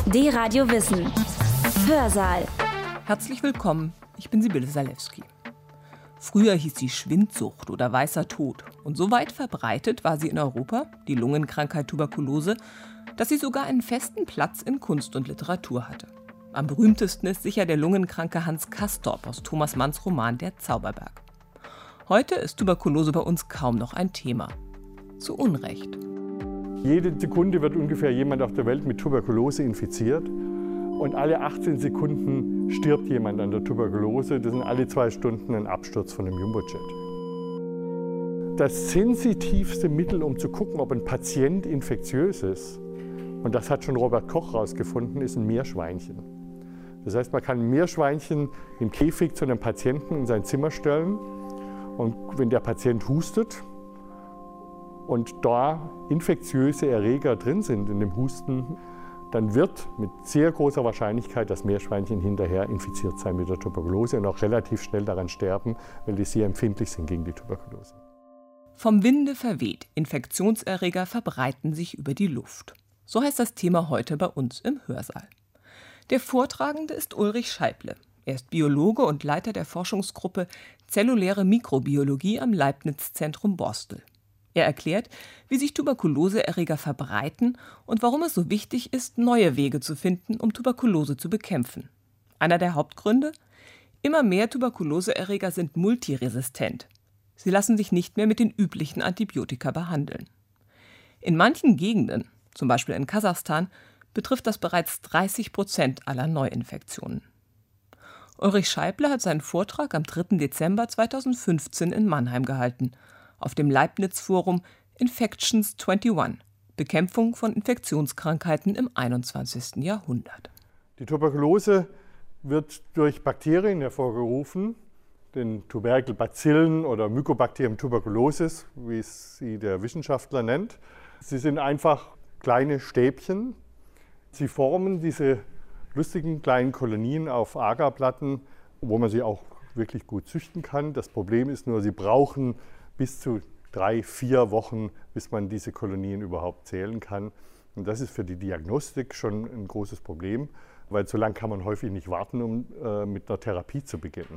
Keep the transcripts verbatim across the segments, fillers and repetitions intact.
D-Radio Wissen. Hörsaal. Herzlich willkommen, ich bin Sibylle Salewski. Früher hieß sie Schwindsucht oder weißer Tod. Und so weit verbreitet war sie in Europa, die Lungenkrankheit Tuberkulose, dass sie sogar einen festen Platz in Kunst und Literatur hatte. Am berühmtesten ist sicher der Lungenkranke Hans Castorp aus Thomas Manns Roman Der Zauberberg. Heute ist Tuberkulose bei uns kaum noch ein Thema. Zu Unrecht. Jede Sekunde wird ungefähr jemand auf der Welt mit Tuberkulose infiziert. Und alle achtzehn Sekunden stirbt jemand an der Tuberkulose. Das sind alle zwei Stunden ein Absturz von einem Jumbojet. Das sensitivste Mittel, um zu gucken, ob ein Patient infektiös ist, und das hat schon Robert Koch herausgefunden, ist ein Meerschweinchen. Das heißt, man kann ein Meerschweinchen im Käfig zu einem Patienten in sein Zimmer stellen. Und wenn der Patient hustet und da infektiöse Erreger drin sind in dem Husten, dann wird mit sehr großer Wahrscheinlichkeit das Meerschweinchen hinterher infiziert sein mit der Tuberkulose und auch relativ schnell daran sterben, weil die sehr empfindlich sind gegen die Tuberkulose. Vom Winde verweht, Infektionserreger verbreiten sich über die Luft. So heißt das Thema heute bei uns im Hörsaal. Der Vortragende ist Ulrich Scheible. Er ist Biologe und Leiter der Forschungsgruppe Zelluläre Mikrobiologie am Leibniz-Zentrum Borstel. Er erklärt, wie sich Tuberkuloseerreger verbreiten und warum es so wichtig ist, neue Wege zu finden, um Tuberkulose zu bekämpfen. Einer der Hauptgründe? Immer mehr Tuberkuloseerreger sind multiresistent. Sie lassen sich nicht mehr mit den üblichen Antibiotika behandeln. In manchen Gegenden, zum Beispiel in Kasachstan, betrifft das bereits dreißig Prozent aller Neuinfektionen. Ulrich Scheible hat seinen Vortrag am dritten Dezember zweitausendfünfzehn in Mannheim gehalten, auf dem Leibniz-Forum Infections einundzwanzig, Bekämpfung von Infektionskrankheiten im einundzwanzigsten Jahrhundert. Die Tuberkulose wird durch Bakterien hervorgerufen, den Tuberkelbazillen oder Mycobacterium tuberculosis, wie es sie der Wissenschaftler nennt. Sie sind einfach kleine Stäbchen. Sie formen diese lustigen kleinen Kolonien auf Agarplatten, wo man sie auch wirklich gut züchten kann. Das Problem ist nur, sie brauchen bis zu drei, vier Wochen, bis man diese Kolonien überhaupt zählen kann. Und das ist für die Diagnostik schon ein großes Problem, weil so lange kann man häufig nicht warten, um äh, mit einer Therapie zu beginnen.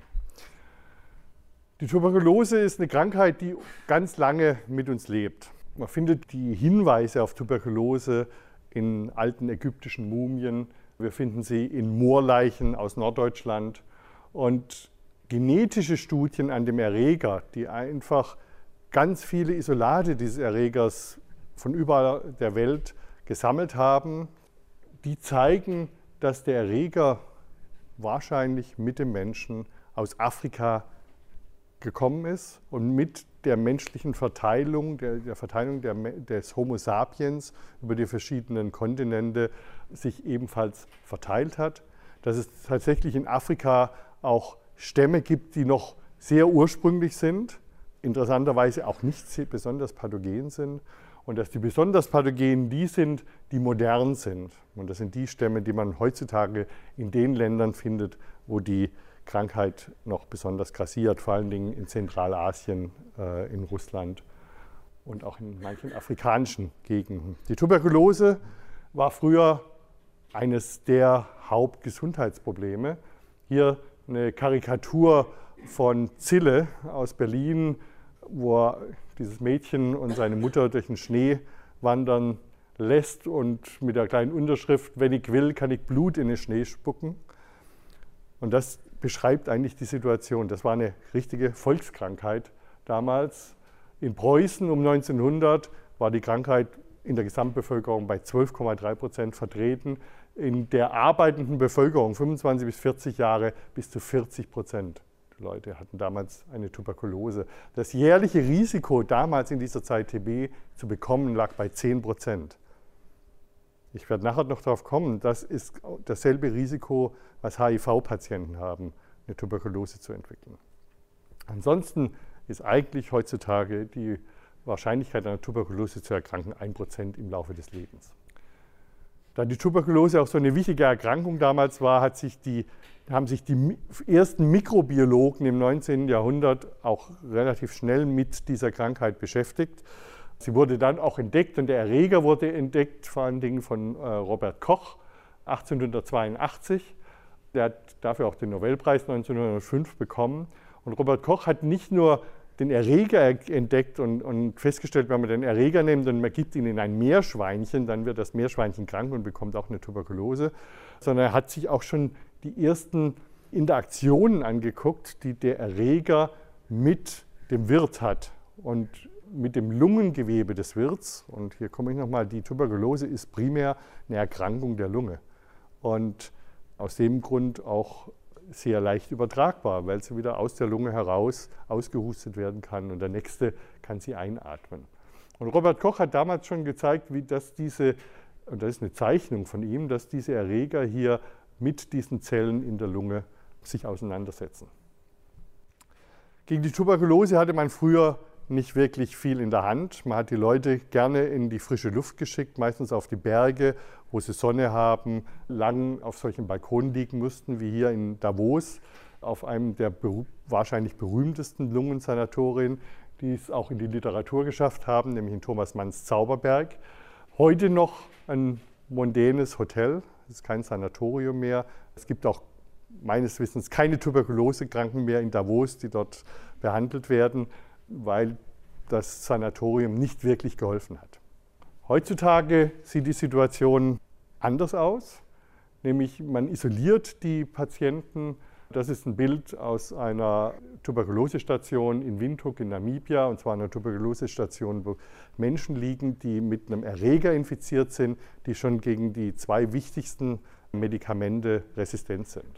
Die Tuberkulose ist eine Krankheit, die ganz lange mit uns lebt. Man findet die Hinweise auf Tuberkulose in alten ägyptischen Mumien. Wir finden sie in Moorleichen aus Norddeutschland. Und genetische Studien an dem Erreger, die einfach ganz viele Isolate dieses Erregers von überall der Welt gesammelt haben, die zeigen, dass der Erreger wahrscheinlich mit dem Menschen aus Afrika gekommen ist und mit der menschlichen Verteilung, der, der Verteilung der, des Homo sapiens über die verschiedenen Kontinente sich ebenfalls verteilt hat. Dass es tatsächlich in Afrika auch Stämme gibt, die noch sehr ursprünglich sind, interessanterweise auch nicht besonders pathogen sind. Und dass die besonders pathogenen die sind, die modern sind. Und das sind die Stämme, die man heutzutage in den Ländern findet, wo die Krankheit noch besonders grassiert, vor allen Dingen in Zentralasien, äh, in Russland und auch in manchen afrikanischen Gegenden. Die Tuberkulose war früher eines der Hauptgesundheitsprobleme. Hier eine Karikatur von Zille aus Berlin, wo er dieses Mädchen und seine Mutter durch den Schnee wandern lässt und mit der kleinen Unterschrift, wenn ich will, kann ich Blut in den Schnee spucken. Und das beschreibt eigentlich die Situation. Das war eine richtige Volkskrankheit damals. In Preußen um neunzehnhundert war die Krankheit in der Gesamtbevölkerung bei zwölf Komma drei Prozent vertreten. In der arbeitenden Bevölkerung, fünfundzwanzig bis vierzig Jahre, bis zu vierzig Prozent. Die Leute hatten damals eine Tuberkulose. Das jährliche Risiko, damals in dieser Zeit T B zu bekommen, lag bei zehn Prozent. Ich werde nachher noch darauf kommen, das ist dasselbe Risiko, was H I V-Patienten haben, eine Tuberkulose zu entwickeln. Ansonsten ist eigentlich heutzutage die Wahrscheinlichkeit, an der Tuberkulose zu erkranken, ein Prozent im Laufe des Lebens. Da die Tuberkulose auch so eine wichtige Erkrankung damals war, hat sich die, haben sich die ersten Mikrobiologen im neunzehnten Jahrhundert auch relativ schnell mit dieser Krankheit beschäftigt. Sie wurde dann auch entdeckt und der Erreger wurde entdeckt, vor allen Dingen von äh, Robert Koch achtzehnhundertzweiundachtzig. Der hat dafür auch den Nobelpreis neunzehnhundertfünf bekommen. Und Robert Koch hat nicht nur den Erreger entdeckt und, und festgestellt, wenn man den Erreger nimmt und man gibt ihn in ein Meerschweinchen, dann wird das Meerschweinchen krank und bekommt auch eine Tuberkulose, sondern er hat sich auch schon die ersten Interaktionen angeguckt, die der Erreger mit dem Wirt hat und mit dem Lungengewebe des Wirts. Und hier komme ich nochmal, die Tuberkulose ist primär eine Erkrankung der Lunge und aus dem Grund auch sehr leicht übertragbar, weil sie wieder aus der Lunge heraus ausgehustet werden kann und der Nächste kann sie einatmen. Und Robert Koch hat damals schon gezeigt, wie das diese, und das ist eine Zeichnung von ihm, dass diese Erreger hier mit diesen Zellen in der Lunge sich auseinandersetzen. Gegen die Tuberkulose hatte man früher nicht wirklich viel in der Hand. Man hat die Leute gerne in die frische Luft geschickt, meistens auf die Berge, wo sie Sonne haben, lang auf solchen Balkonen liegen mussten, wie hier in Davos, auf einem der beru- wahrscheinlich berühmtesten Lungensanatorien, die es auch in die Literatur geschafft haben, nämlich in Thomas Manns Zauberberg. Heute noch ein mondänes Hotel, es ist kein Sanatorium mehr. Es gibt auch meines Wissens keine Tuberkulosekranken mehr in Davos, die dort behandelt werden, weil das Sanatorium nicht wirklich geholfen hat. Heutzutage sieht die Situation anders aus, nämlich man isoliert die Patienten. Das ist ein Bild aus einer Tuberkulosestation in Windhoek in Namibia, und zwar einer Tuberkulosestation, wo Menschen liegen, die mit einem Erreger infiziert sind, die schon gegen die zwei wichtigsten Medikamente resistent sind.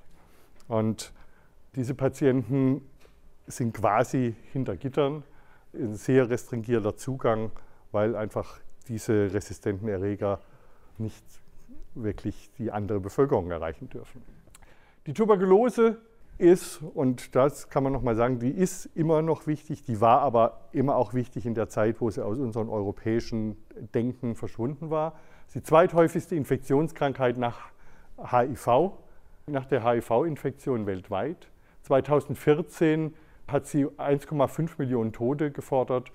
Und diese Patienten sind quasi hinter Gittern, ein sehr restringierter Zugang, weil einfach diese resistenten Erreger nicht wirklich die andere Bevölkerung erreichen dürfen. Die Tuberkulose ist, und das kann man noch mal sagen, die ist immer noch wichtig, die war aber immer auch wichtig in der Zeit, wo sie aus unserem europäischen Denken verschwunden war. Das ist die zweithäufigste Infektionskrankheit nach H I V, nach der H I V-Infektion weltweit. zweitausendvierzehn hat sie eins Komma fünf Millionen Tote gefordert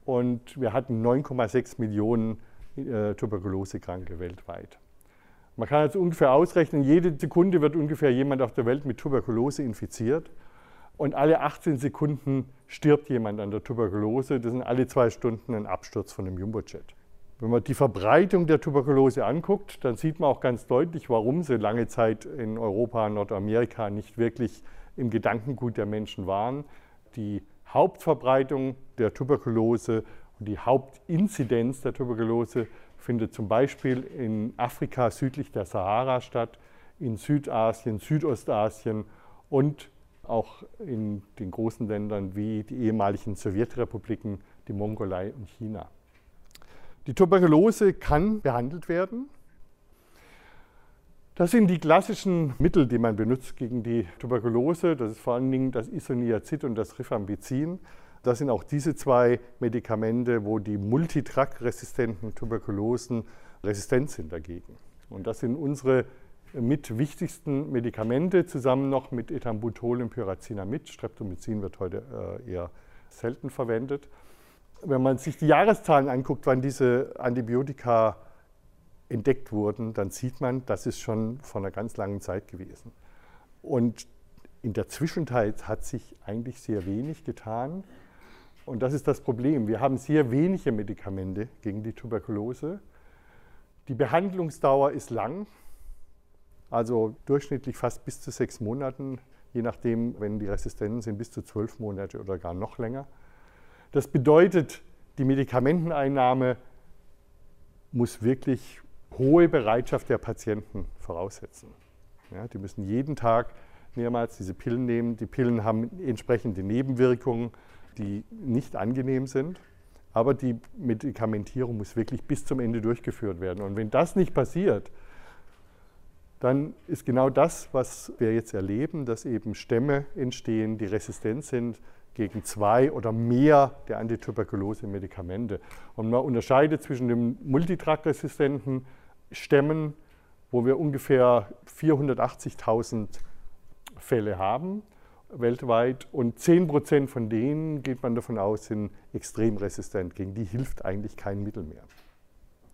und wir hatten neun Komma sechs Millionen äh, Tuberkulosekranke weltweit. Man kann also ungefähr ausrechnen, jede Sekunde wird ungefähr jemand auf der Welt mit Tuberkulose infiziert und alle achtzehn Sekunden stirbt jemand an der Tuberkulose. Das sind alle zwei Stunden ein Absturz von einem Jumbojet. Wenn man die Verbreitung der Tuberkulose anguckt, dann sieht man auch ganz deutlich, warum sie lange Zeit in Europa und Nordamerika nicht wirklich im Gedankengut der Menschen waren. Die Hauptverbreitung der Tuberkulose und die Hauptinzidenz der Tuberkulose findet zum Beispiel in Afrika südlich der Sahara statt, in Südasien, Südostasien und auch in den großen Ländern wie die ehemaligen Sowjetrepubliken, die Mongolei und China. Die Tuberkulose kann behandelt werden. Das sind die klassischen Mittel, die man benutzt gegen die Tuberkulose. Das ist vor allen Dingen das Isoniazid und das Rifampicin. Das sind auch diese zwei Medikamente, wo die multidrug-resistenten Tuberkulosen resistent sind dagegen. Und das sind unsere mit wichtigsten Medikamente, zusammen noch mit Ethambutol und Pyrazinamid. Streptomycin wird heute eher selten verwendet. Wenn man sich die Jahreszahlen anguckt, wann diese Antibiotika entdeckt wurden, dann sieht man, das ist schon vor einer ganz langen Zeit gewesen. Und in der Zwischenzeit hat sich eigentlich sehr wenig getan. Und das ist das Problem. Wir haben sehr wenige Medikamente gegen die Tuberkulose. Die Behandlungsdauer ist lang, also durchschnittlich fast bis zu sechs Monaten, je nachdem, wenn die Resistenten sind, bis zu zwölf Monate oder gar noch länger. Das bedeutet, die Medikamenteneinnahme muss wirklich hohe Bereitschaft der Patienten voraussetzen. Ja, die müssen jeden Tag mehrmals diese Pillen nehmen. Die Pillen haben entsprechende Nebenwirkungen, die nicht angenehm sind, aber die Medikamentierung muss wirklich bis zum Ende durchgeführt werden. Und wenn das nicht passiert, dann ist genau das, was wir jetzt erleben, dass eben Stämme entstehen, die resistent sind gegen zwei oder mehr der Antituberkulose-Medikamente. Und man unterscheidet zwischen den multidrug-resistenten Stämmen, wo wir ungefähr vierhundertachtzigtausend Fälle haben weltweit, und zehn Prozent von denen, geht man davon aus, sind extrem resistent. Gegen die hilft eigentlich kein Mittel mehr.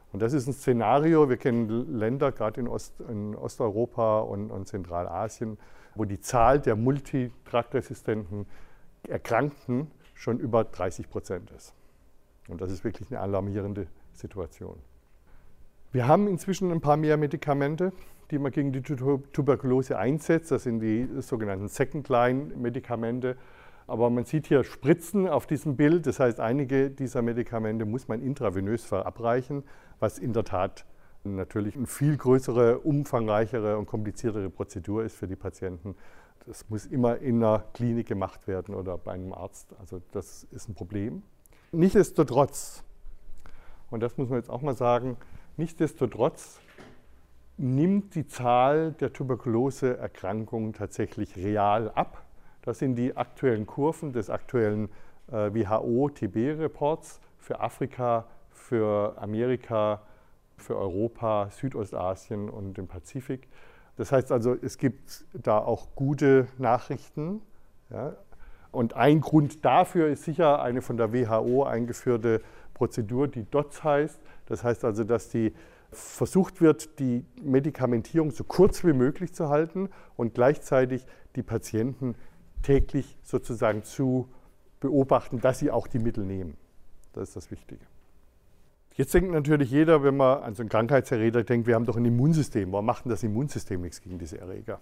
Und das ist ein Szenario, wir kennen Länder, gerade in, Ost, in Osteuropa und, und Zentralasien, wo die Zahl der multidrugresistenten Erkrankten schon über dreißig Prozent ist. Und das ist wirklich eine alarmierende Situation. Wir haben inzwischen ein paar mehr Medikamente, die man gegen die Tuberkulose einsetzt. Das sind die sogenannten Second-Line-Medikamente. Aber man sieht hier Spritzen auf diesem Bild. Das heißt, einige dieser Medikamente muss man intravenös verabreichen, was in der Tat natürlich eine viel größere, umfangreichere und kompliziertere Prozedur ist für die Patienten. Das muss immer in einer Klinik gemacht werden oder bei einem Arzt. Also das ist ein Problem. Nichtsdestotrotz, und das muss man jetzt auch mal sagen, nichtsdestotrotz nimmt die Zahl der Tuberkuloseerkrankungen tatsächlich real ab. Das sind die aktuellen Kurven des aktuellen äh, W H O-T B-Reports für Afrika, für Amerika, für Europa, Südostasien und den Pazifik. Das heißt also, es gibt da auch gute Nachrichten. Ja. Und ein Grund dafür ist sicher eine von der W H O eingeführte Prozedur, die D O T S heißt. Das heißt also, dass die versucht wird, die Medikamentierung so kurz wie möglich zu halten und gleichzeitig die Patienten täglich sozusagen zu beobachten, dass sie auch die Mittel nehmen. Das ist das Wichtige. Jetzt denkt natürlich jeder, wenn man an so einen Krankheitserreger denkt, wir haben doch ein Immunsystem. Warum macht denn das Immunsystem nichts gegen diese Erreger?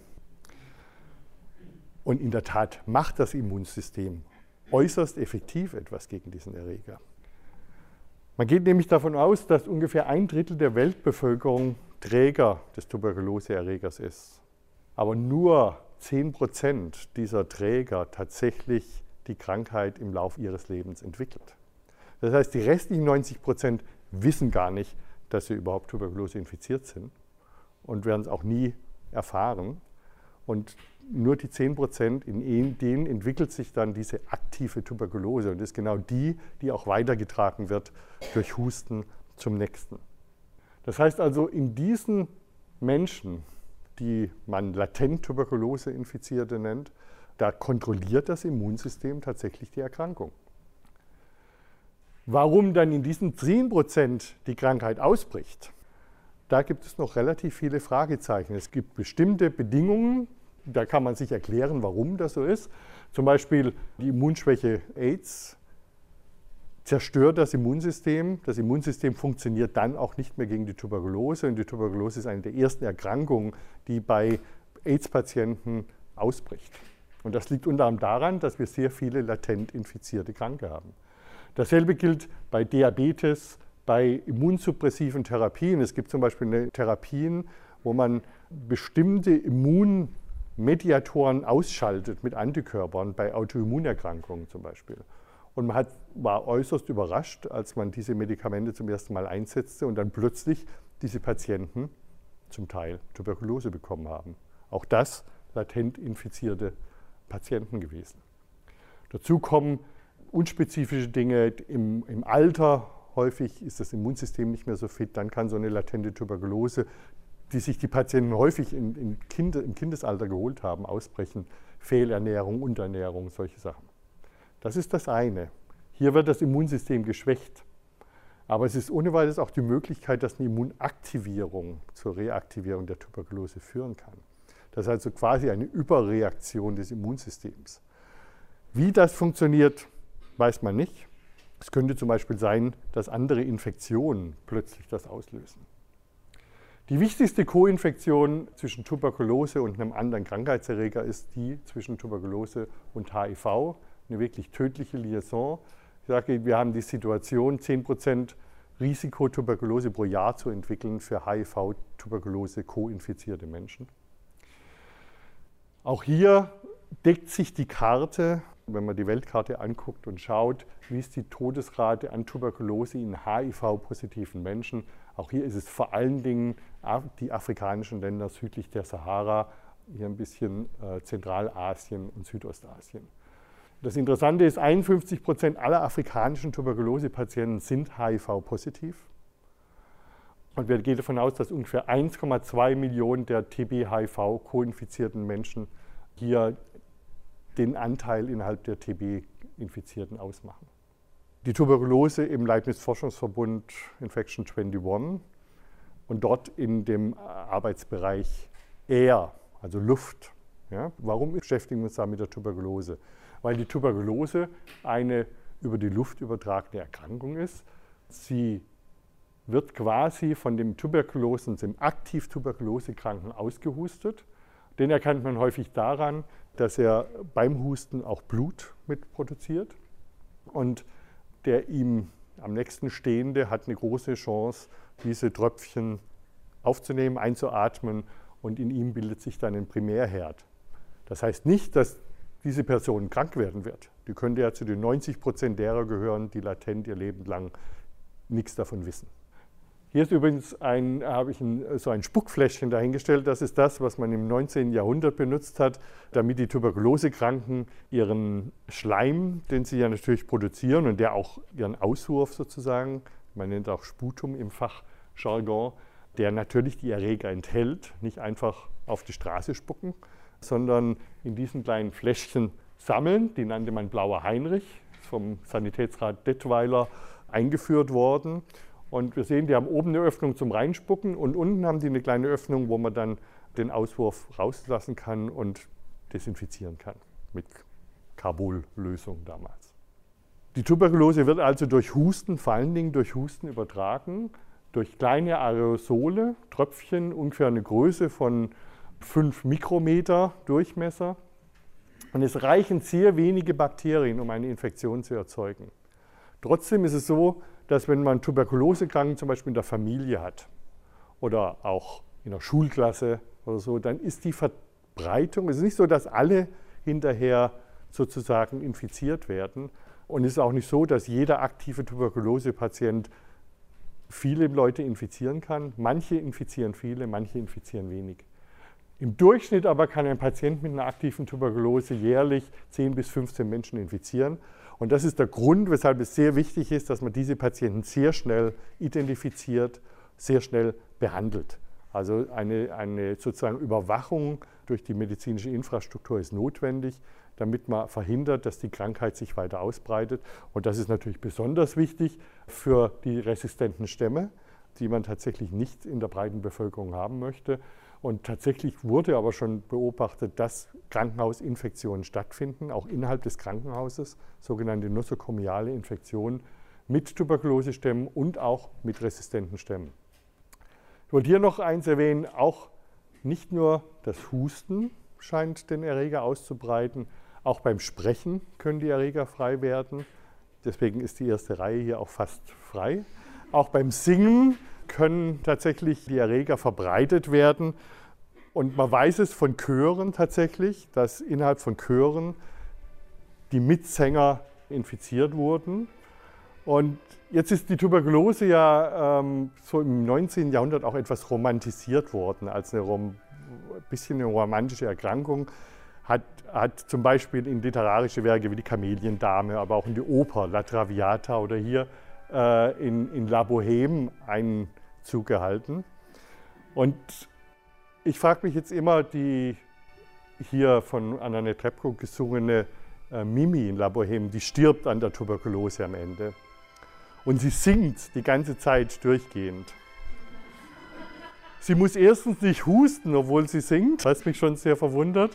Und in der Tat macht das Immunsystem äußerst effektiv etwas gegen diesen Erreger. Man geht nämlich davon aus, dass ungefähr ein Drittel der Weltbevölkerung Träger des Tuberkuloseerregers ist. Aber nur zehn Prozent dieser Träger tatsächlich die Krankheit im Laufe ihres Lebens entwickelt. Das heißt, die restlichen neunzig Prozent wissen gar nicht, dass sie überhaupt Tuberkulose infiziert sind und werden es auch nie erfahren. Und nur die zehn Prozent, in denen entwickelt sich dann diese aktive Tuberkulose. Und das ist genau die, die auch weitergetragen wird durch Husten zum nächsten. Das heißt also, in diesen Menschen, die man latent Tuberkulose-Infizierte nennt, da kontrolliert das Immunsystem tatsächlich die Erkrankung. Warum dann in diesen zehn Prozent die Krankheit ausbricht, da gibt es noch relativ viele Fragezeichen. Es gibt bestimmte Bedingungen, da kann man sich erklären, warum das so ist. Zum Beispiel die Immunschwäche AIDS zerstört das Immunsystem. Das Immunsystem funktioniert dann auch nicht mehr gegen die Tuberkulose. Und die Tuberkulose ist eine der ersten Erkrankungen, die bei AIDS-Patienten ausbricht. Und das liegt unter anderem daran, dass wir sehr viele latent infizierte Kranke haben. Dasselbe gilt bei Diabetes, bei immunsuppressiven Therapien. Es gibt zum Beispiel Therapien, wo man bestimmte Immunmediatoren ausschaltet mit Antikörpern, bei Autoimmunerkrankungen zum Beispiel. Und man hat, war äußerst überrascht, als man diese Medikamente zum ersten Mal einsetzte und dann plötzlich diese Patienten zum Teil Tuberkulose bekommen haben. Auch das latent infizierte Patienten gewesen. Dazu kommen unspezifische Dinge im, im Alter. Häufig ist das Immunsystem nicht mehr so fit. Dann kann so eine latente Tuberkulose, die sich die Patienten häufig in, in kind, im Kindesalter geholt haben, ausbrechen. Fehlernährung, Unterernährung, solche Sachen. Das ist das eine. Hier wird das Immunsystem geschwächt. Aber es ist ohne weiteres auch die Möglichkeit, dass eine Immunaktivierung zur Reaktivierung der Tuberkulose führen kann. Das ist also quasi eine Überreaktion des Immunsystems. Wie das funktioniert, weiß man nicht. Es könnte zum Beispiel sein, dass andere Infektionen plötzlich das auslösen. Die wichtigste Koinfektion zwischen Tuberkulose und einem anderen Krankheitserreger ist die zwischen Tuberkulose und H I V, eine wirklich tödliche Liaison. Ich sage, wir haben die Situation, zehn Prozent Risiko, Tuberkulose pro Jahr zu entwickeln für H I V-Tuberkulose koinfizierte Menschen. Auch hier deckt sich die Karte, wenn man die Weltkarte anguckt und schaut, wie ist die Todesrate an Tuberkulose in H I V-positiven Menschen. Auch hier ist es vor allen Dingen die afrikanischen Länder südlich der Sahara, hier ein bisschen Zentralasien und Südostasien. Das Interessante ist, einundfünfzig Prozent aller afrikanischen Tuberkulose-Patienten sind H I V-positiv. Und wir gehen davon aus, dass ungefähr eins Komma zwei Millionen der T B-H I V-koinfizierten Menschen hier den Anteil innerhalb der T B-Infizierten ausmachen. die Tuberkulose im Leibniz-Forschungsverbund Infection einundzwanzig und dort in dem Arbeitsbereich Air, also Luft. Ja, warum beschäftigen wir uns da mit der Tuberkulose? Weil die Tuberkulose eine über die Luft übertragene Erkrankung ist. Sie wird quasi von dem Tuberkulosen, dem aktiv Tuberkulosekranken ausgehustet. Den erkennt man häufig daran, dass er beim Husten auch Blut mitproduziert. Und der ihm am nächsten Stehende hat eine große Chance, diese Tröpfchen aufzunehmen, einzuatmen, und in ihm bildet sich dann ein Primärherd. Das heißt nicht, dass diese Person krank werden wird. Die könnte ja zu den neunzig Prozent derer gehören, die latent ihr Leben lang nichts davon wissen. Hier ist übrigens ein, habe ich ein, so ein Spuckfläschchen dahingestellt. Das ist das, was man im neunzehnten Jahrhundert benutzt hat, damit die Tuberkulosekranken ihren Schleim, den sie ja natürlich produzieren und der auch ihren Auswurf sozusagen, man nennt auch Sputum im Fachjargon, der natürlich die Erreger enthält, nicht einfach auf die Straße spucken, sondern in diesen kleinen Fläschchen sammeln. Die nannte man Blauer Heinrich, ist vom Sanitätsrat Detweiler eingeführt worden. Und wir sehen, die haben oben eine Öffnung zum Reinspucken und unten haben die eine kleine Öffnung, wo man dann den Auswurf rauslassen kann und desinfizieren kann mit Carbollösung damals. Die Tuberkulose wird also durch Husten, vor allen Dingen durch Husten übertragen, durch kleine Aerosole, Tröpfchen, ungefähr eine Größe von fünf Mikrometer Durchmesser. Und es reichen sehr wenige Bakterien, um eine Infektion zu erzeugen. Trotzdem ist es so, dass wenn man Tuberkulosekranken zum Beispiel in der Familie hat oder auch in der Schulklasse oder so, dann ist die Verbreitung, es ist nicht so, dass alle hinterher sozusagen infiziert werden. Und es ist auch nicht so, dass jeder aktive Tuberkulosepatient viele Leute infizieren kann. Manche infizieren viele, manche infizieren wenig. Im Durchschnitt aber kann ein Patient mit einer aktiven Tuberkulose jährlich zehn bis fünfzehn Menschen infizieren. Und das ist der Grund, weshalb es sehr wichtig ist, dass man diese Patienten sehr schnell identifiziert, sehr schnell behandelt. Also eine, eine sozusagen Überwachung durch die medizinische Infrastruktur ist notwendig, damit man verhindert, dass die Krankheit sich weiter ausbreitet. Und das ist natürlich besonders wichtig für die resistenten Stämme, die man tatsächlich nicht in der breiten Bevölkerung haben möchte. Und tatsächlich wurde aber schon beobachtet, dass Krankenhausinfektionen stattfinden, auch innerhalb des Krankenhauses, sogenannte nosokomiale Infektionen mit Tuberkulosestämmen und auch mit resistenten Stämmen. Ich wollte hier noch eins erwähnen, auch nicht nur das Husten scheint den Erreger auszubreiten, auch beim Sprechen können die Erreger frei werden. Deswegen ist die erste Reihe hier auch fast frei. Auch beim Singen können tatsächlich die Erreger verbreitet werden. Und man weiß es von Chören tatsächlich, dass innerhalb von Chören die Mitsänger infiziert wurden. Und jetzt ist die Tuberkulose ja ähm, so im neunzehnten Jahrhundert auch etwas romantisiert worden, als eine rom bisschen eine romantische Erkrankung. Hat, hat zum Beispiel in literarische Werke wie die Kameliendame, aber auch in die Oper La Traviata oder hier äh, in, in La Bohème Einzug gehalten. Und ich frage mich jetzt immer, die hier von Anna Netrebko gesungene äh, Mimi in La Bohème, die stirbt an der Tuberkulose am Ende. Und sie singt die ganze Zeit durchgehend. Sie muss erstens nicht husten, obwohl sie singt, was mich schon sehr verwundert.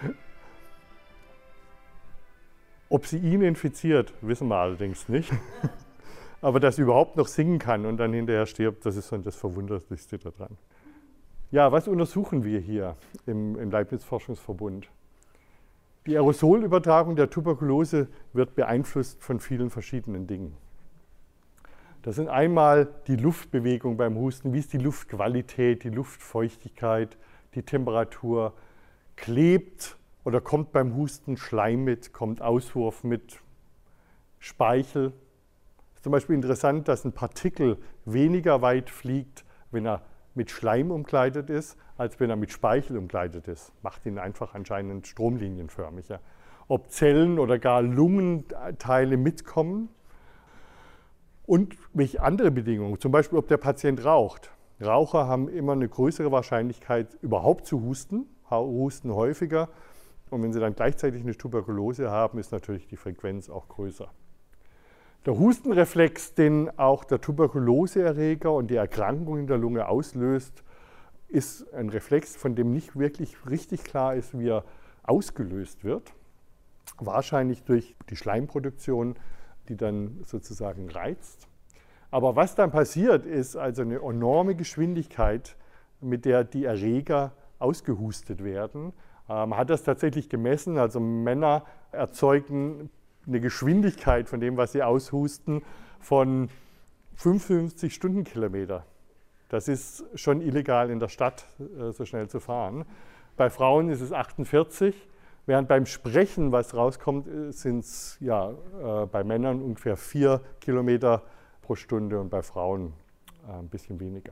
Ob sie ihn infiziert, wissen wir allerdings nicht. Aber dass sie überhaupt noch singen kann und dann hinterher stirbt, das ist schon das Verwunderlichste daran. Ja, was untersuchen wir hier im, im Leibniz-Forschungsverbund? Die Aerosolübertragung der Tuberkulose wird beeinflusst von vielen verschiedenen Dingen. Das sind einmal die Luftbewegung beim Husten, wie ist die Luftqualität, die Luftfeuchtigkeit, die Temperatur, klebt oder kommt beim Husten Schleim mit, kommt Auswurf mit, Speichel. Es ist zum Beispiel interessant, dass ein Partikel weniger weit fliegt, wenn er mit Schleim umkleidet ist, als wenn er mit Speichel umkleidet ist. Macht ihn einfach anscheinend stromlinienförmiger. Ob Zellen oder gar Lungenteile mitkommen. Und welche andere Bedingungen, zum Beispiel ob der Patient raucht. Raucher haben immer eine größere Wahrscheinlichkeit, überhaupt zu husten, husten häufiger. Und wenn sie dann gleichzeitig eine Tuberkulose haben, ist natürlich die Frequenz auch größer. Der Hustenreflex, den auch der Tuberkuloseerreger und die Erkrankung in der Lunge auslöst, ist ein Reflex, von dem nicht wirklich richtig klar ist, wie er ausgelöst wird. Wahrscheinlich durch die Schleimproduktion, die dann sozusagen reizt. Aber was dann passiert, ist also eine enorme Geschwindigkeit, mit der die Erreger ausgehustet werden. Man hat das tatsächlich gemessen, also Männer erzeugen eine Geschwindigkeit von dem, was sie aushusten, von fünfundfünfzig Stundenkilometer. Das ist schon illegal in der Stadt, so schnell zu fahren. Bei Frauen ist es achtundvierzig, während beim Sprechen, was rauskommt, sind es ja, bei Männern ungefähr vier Kilometer pro Stunde und bei Frauen ein bisschen weniger.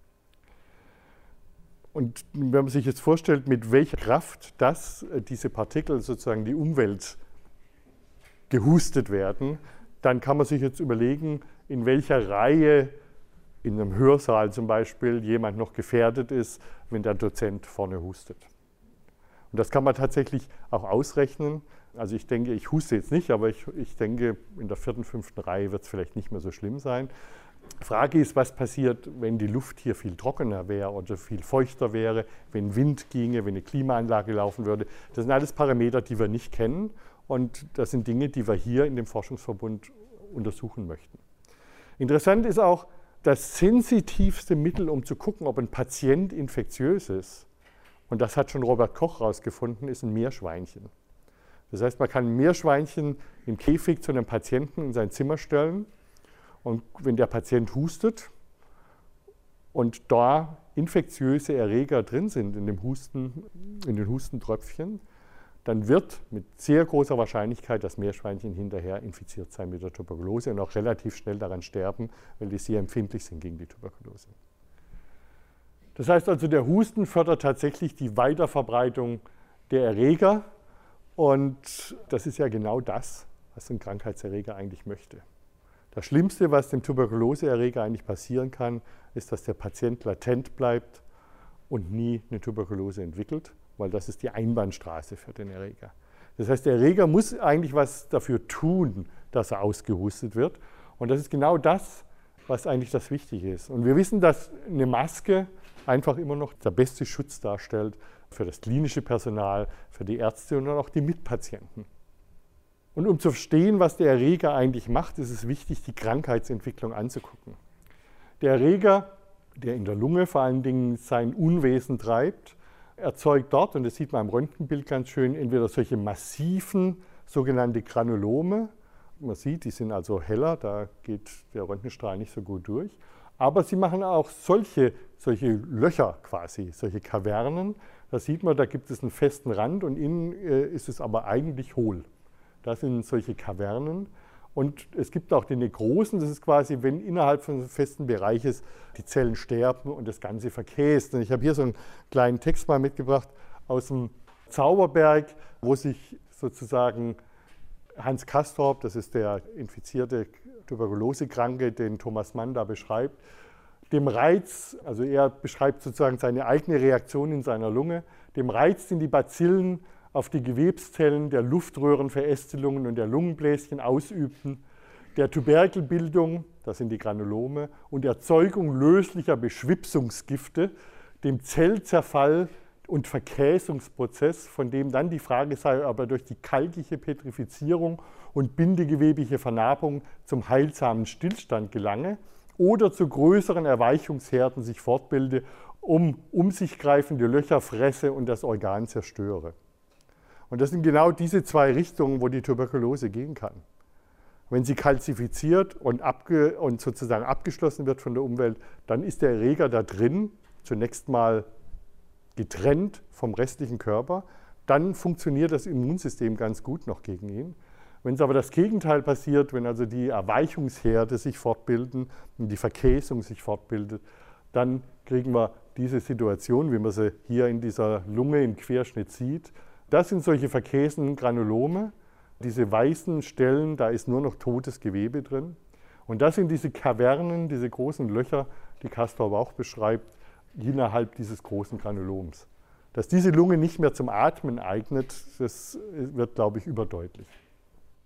Und wenn man sich jetzt vorstellt, mit welcher Kraft das, diese Partikel sozusagen die Umwelt gehustet werden, dann kann man sich jetzt überlegen, in welcher Reihe in einem Hörsaal zum Beispiel jemand noch gefährdet ist, wenn der Dozent vorne hustet. Und das kann man tatsächlich auch ausrechnen. Also ich denke, ich huste jetzt nicht, aber ich, ich denke, in der vierten, fünften Reihe wird es vielleicht nicht mehr so schlimm sein. Frage ist, was passiert, wenn die Luft hier viel trockener wäre oder viel feuchter wäre, wenn Wind ginge, wenn eine Klimaanlage laufen würde. Das sind alles Parameter, die wir nicht kennen. Und das sind Dinge, die wir hier in dem Forschungsverbund untersuchen möchten. Interessant ist auch, das sensitivste Mittel, um zu gucken, ob ein Patient infektiös ist, und das hat schon Robert Koch herausgefunden, ist ein Meerschweinchen. Das heißt, man kann ein Meerschweinchen im Käfig zu einem Patienten in sein Zimmer stellen, und wenn der Patient hustet und da infektiöse Erreger drin sind in, dem Husten, in den Hustentröpfchen, dann wird mit sehr großer Wahrscheinlichkeit das Meerschweinchen hinterher infiziert sein mit der Tuberkulose und auch relativ schnell daran sterben, weil die sehr empfindlich sind gegen die Tuberkulose. Das heißt also, der Husten fördert tatsächlich die Weiterverbreitung der Erreger und das ist ja genau das, was ein Krankheitserreger eigentlich möchte. Das Schlimmste, was dem Tuberkuloseerreger eigentlich passieren kann, ist, dass der Patient latent bleibt und nie eine Tuberkulose entwickelt, weil das ist die Einbahnstraße für den Erreger. Das heißt, der Erreger muss eigentlich was dafür tun, dass er ausgehustet wird. Und das ist genau das, was eigentlich das Wichtige ist. Und wir wissen, dass eine Maske einfach immer noch der beste Schutz darstellt für das klinische Personal, für die Ärzte und dann auch die Mitpatienten. Und um zu verstehen, was der Erreger eigentlich macht, ist es wichtig, die Krankheitsentwicklung anzugucken. Der Erreger, der in der Lunge vor allen Dingen sein Unwesen treibt, erzeugt dort, und das sieht man im Röntgenbild ganz schön, entweder solche massiven sogenannte Granulome. Man sieht, die sind also heller, da geht der Röntgenstrahl nicht so gut durch. Aber sie machen auch solche, solche Löcher quasi, solche Kavernen. Da sieht man, da gibt es einen festen Rand und innen äh, ist es aber eigentlich hohl. Das sind solche Kavernen. Und es gibt auch die Nekrosen, das ist quasi, wenn innerhalb von einem festen Bereiches die Zellen sterben und das Ganze verkäst. Und ich habe hier so einen kleinen Text mal mitgebracht aus dem Zauberberg, wo sich sozusagen Hans Castorp, das ist der infizierte Tuberkulosekranke, den Thomas Mann da beschreibt, dem Reiz, also er beschreibt sozusagen seine eigene Reaktion in seiner Lunge, dem Reiz, den die Bazillen auf die Gewebszellen der Luftröhrenverästelungen und der Lungenbläschen ausübten, der Tuberkelbildung, das sind die Granulome, und Erzeugung löslicher Beschwipsungsgifte, dem Zellzerfall und Verkäsungsprozess, von dem dann die Frage sei, ob er durch die kalkige Petrifizierung und bindegewebliche Vernarbung zum heilsamen Stillstand gelange oder zu größeren Erweichungsherden sich fortbilde, um um sich greifende Löcher fresse und das Organ zerstöre. Und das sind genau diese zwei Richtungen, wo die Tuberkulose gehen kann. Wenn sie kalzifiziert und, abge, und sozusagen abgeschlossen wird von der Umwelt, dann ist der Erreger da drin, zunächst mal getrennt vom restlichen Körper. Dann funktioniert das Immunsystem ganz gut noch gegen ihn. Wenn es aber das Gegenteil passiert, wenn also die Erweichungsherde sich fortbilden und die Verkäsung sich fortbildet, dann kriegen wir diese Situation, wie man sie hier in dieser Lunge im Querschnitt sieht. Das sind solche verkäsenden Granulome, diese weißen Stellen, da ist nur noch totes Gewebe drin. Und das sind diese Kavernen, diese großen Löcher, die Castorp auch beschreibt, innerhalb dieses großen Granuloms. Dass diese Lunge nicht mehr zum Atmen eignet, das wird, glaube ich, überdeutlich.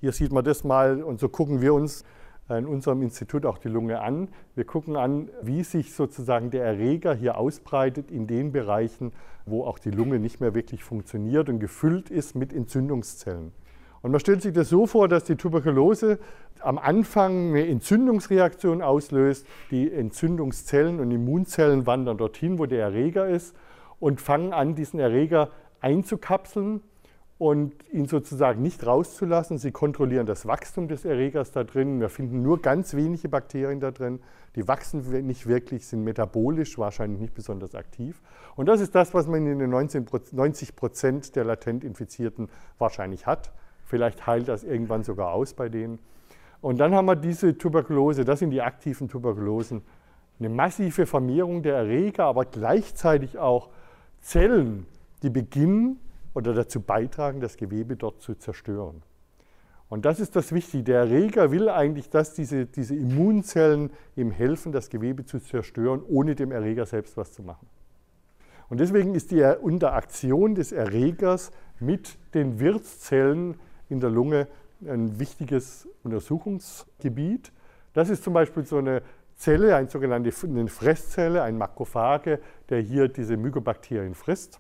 Hier sieht man das mal und so gucken wir uns in unserem Institut auch die Lunge an. Wir gucken an, wie sich sozusagen der Erreger hier ausbreitet in den Bereichen, wo auch die Lunge nicht mehr wirklich funktioniert und gefüllt ist mit Entzündungszellen. Und man stellt sich das so vor, dass die Tuberkulose am Anfang eine Entzündungsreaktion auslöst. Die Entzündungszellen und Immunzellen wandern dorthin, wo der Erreger ist und fangen an, diesen Erreger einzukapseln und ihn sozusagen nicht rauszulassen. Sie kontrollieren das Wachstum des Erregers da drin. Wir finden nur ganz wenige Bakterien da drin. Die wachsen nicht wirklich, sind metabolisch wahrscheinlich nicht besonders aktiv. Und das ist das, was man in den neunzig Prozent der latent Infizierten wahrscheinlich hat. Vielleicht heilt das irgendwann sogar aus bei denen. Und dann haben wir diese Tuberkulose, das sind die aktiven Tuberkulosen, eine massive Vermehrung der Erreger, aber gleichzeitig auch Zellen, die beginnen oder dazu beitragen, das Gewebe dort zu zerstören. Und das ist das Wichtige. Der Erreger will eigentlich, dass diese, diese Immunzellen ihm helfen, das Gewebe zu zerstören, ohne dem Erreger selbst was zu machen. Und deswegen ist die Interaktion des Erregers mit den Wirtszellen in der Lunge ein wichtiges Untersuchungsgebiet. Das ist zum Beispiel so eine Zelle, eine sogenannte eine Fresszelle, ein Makrophage, der hier diese Mykobakterien frisst.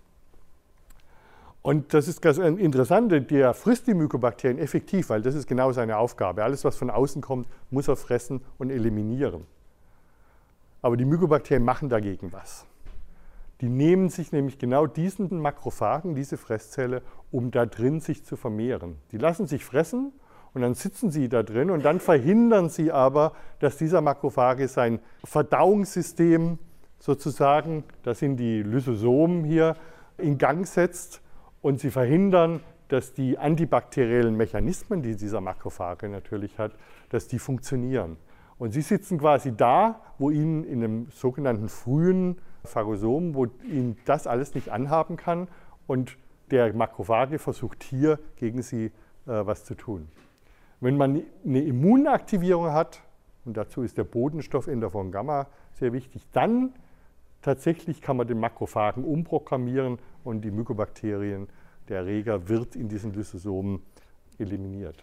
Und das ist ganz interessant, der frisst die Mykobakterien effektiv, weil das ist genau seine Aufgabe. Alles, was von außen kommt, muss er fressen und eliminieren. Aber die Mykobakterien machen dagegen was. Die nehmen sich nämlich genau diesen Makrophagen, diese Fresszelle, um da drin sich zu vermehren. Die lassen sich fressen und dann sitzen sie da drin und dann verhindern sie aber, dass dieser Makrophage sein Verdauungssystem sozusagen, das sind die Lysosomen hier, in Gang setzt. Und sie verhindern, dass die antibakteriellen Mechanismen, die dieser Makrophage natürlich hat, dass die funktionieren. Und sie sitzen quasi da, wo ihnen in einem sogenannten frühen Phagosom, wo ihnen das alles nicht anhaben kann. Und der Makrophage versucht hier gegen sie äh, was zu tun. Wenn man eine Immunaktivierung hat, und dazu ist der Botenstoff Interferon Gamma sehr wichtig, dann tatsächlich kann man den Makrophagen umprogrammieren und die Mykobakterien, der Erreger, wird in diesen Lysosomen eliminiert.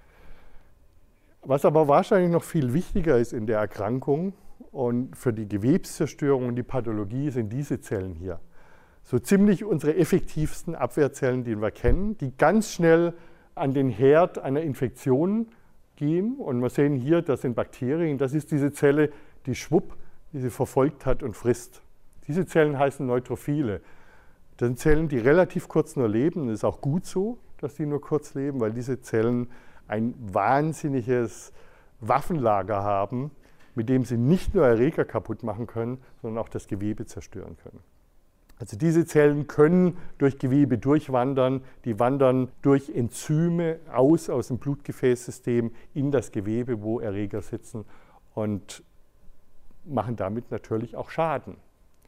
Was aber wahrscheinlich noch viel wichtiger ist in der Erkrankung und für die Gewebszerstörung und die Pathologie sind diese Zellen hier. So ziemlich unsere effektivsten Abwehrzellen, die wir kennen, die ganz schnell an den Herd einer Infektion gehen. Und wir sehen hier, das sind Bakterien. Das ist diese Zelle, die schwupp, die sie verfolgt hat und frisst. Diese Zellen heißen Neutrophile. Das sind Zellen, die relativ kurz nur leben. Es ist auch gut so, dass die nur kurz leben, weil diese Zellen ein wahnsinniges Waffenlager haben, mit dem sie nicht nur Erreger kaputt machen können, sondern auch das Gewebe zerstören können. Also diese Zellen können durch Gewebe durchwandern. Die wandern durch Enzyme aus, aus dem Blutgefäßsystem in das Gewebe, wo Erreger sitzen und machen damit natürlich auch Schaden.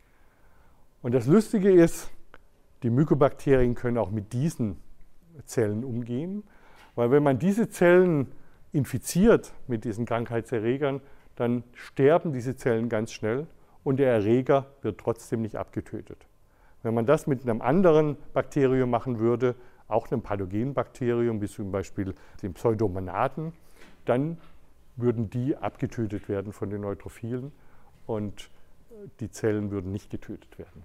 Und das Lustige ist, die Mykobakterien können auch mit diesen Zellen umgehen, weil wenn man diese Zellen infiziert mit diesen Krankheitserregern, dann sterben diese Zellen ganz schnell und der Erreger wird trotzdem nicht abgetötet. Wenn man das mit einem anderen Bakterium machen würde, auch einem Pathogenbakterium, wie zum Beispiel den Pseudomonaden, dann würden die abgetötet werden von den Neutrophilen und die Zellen würden nicht getötet werden.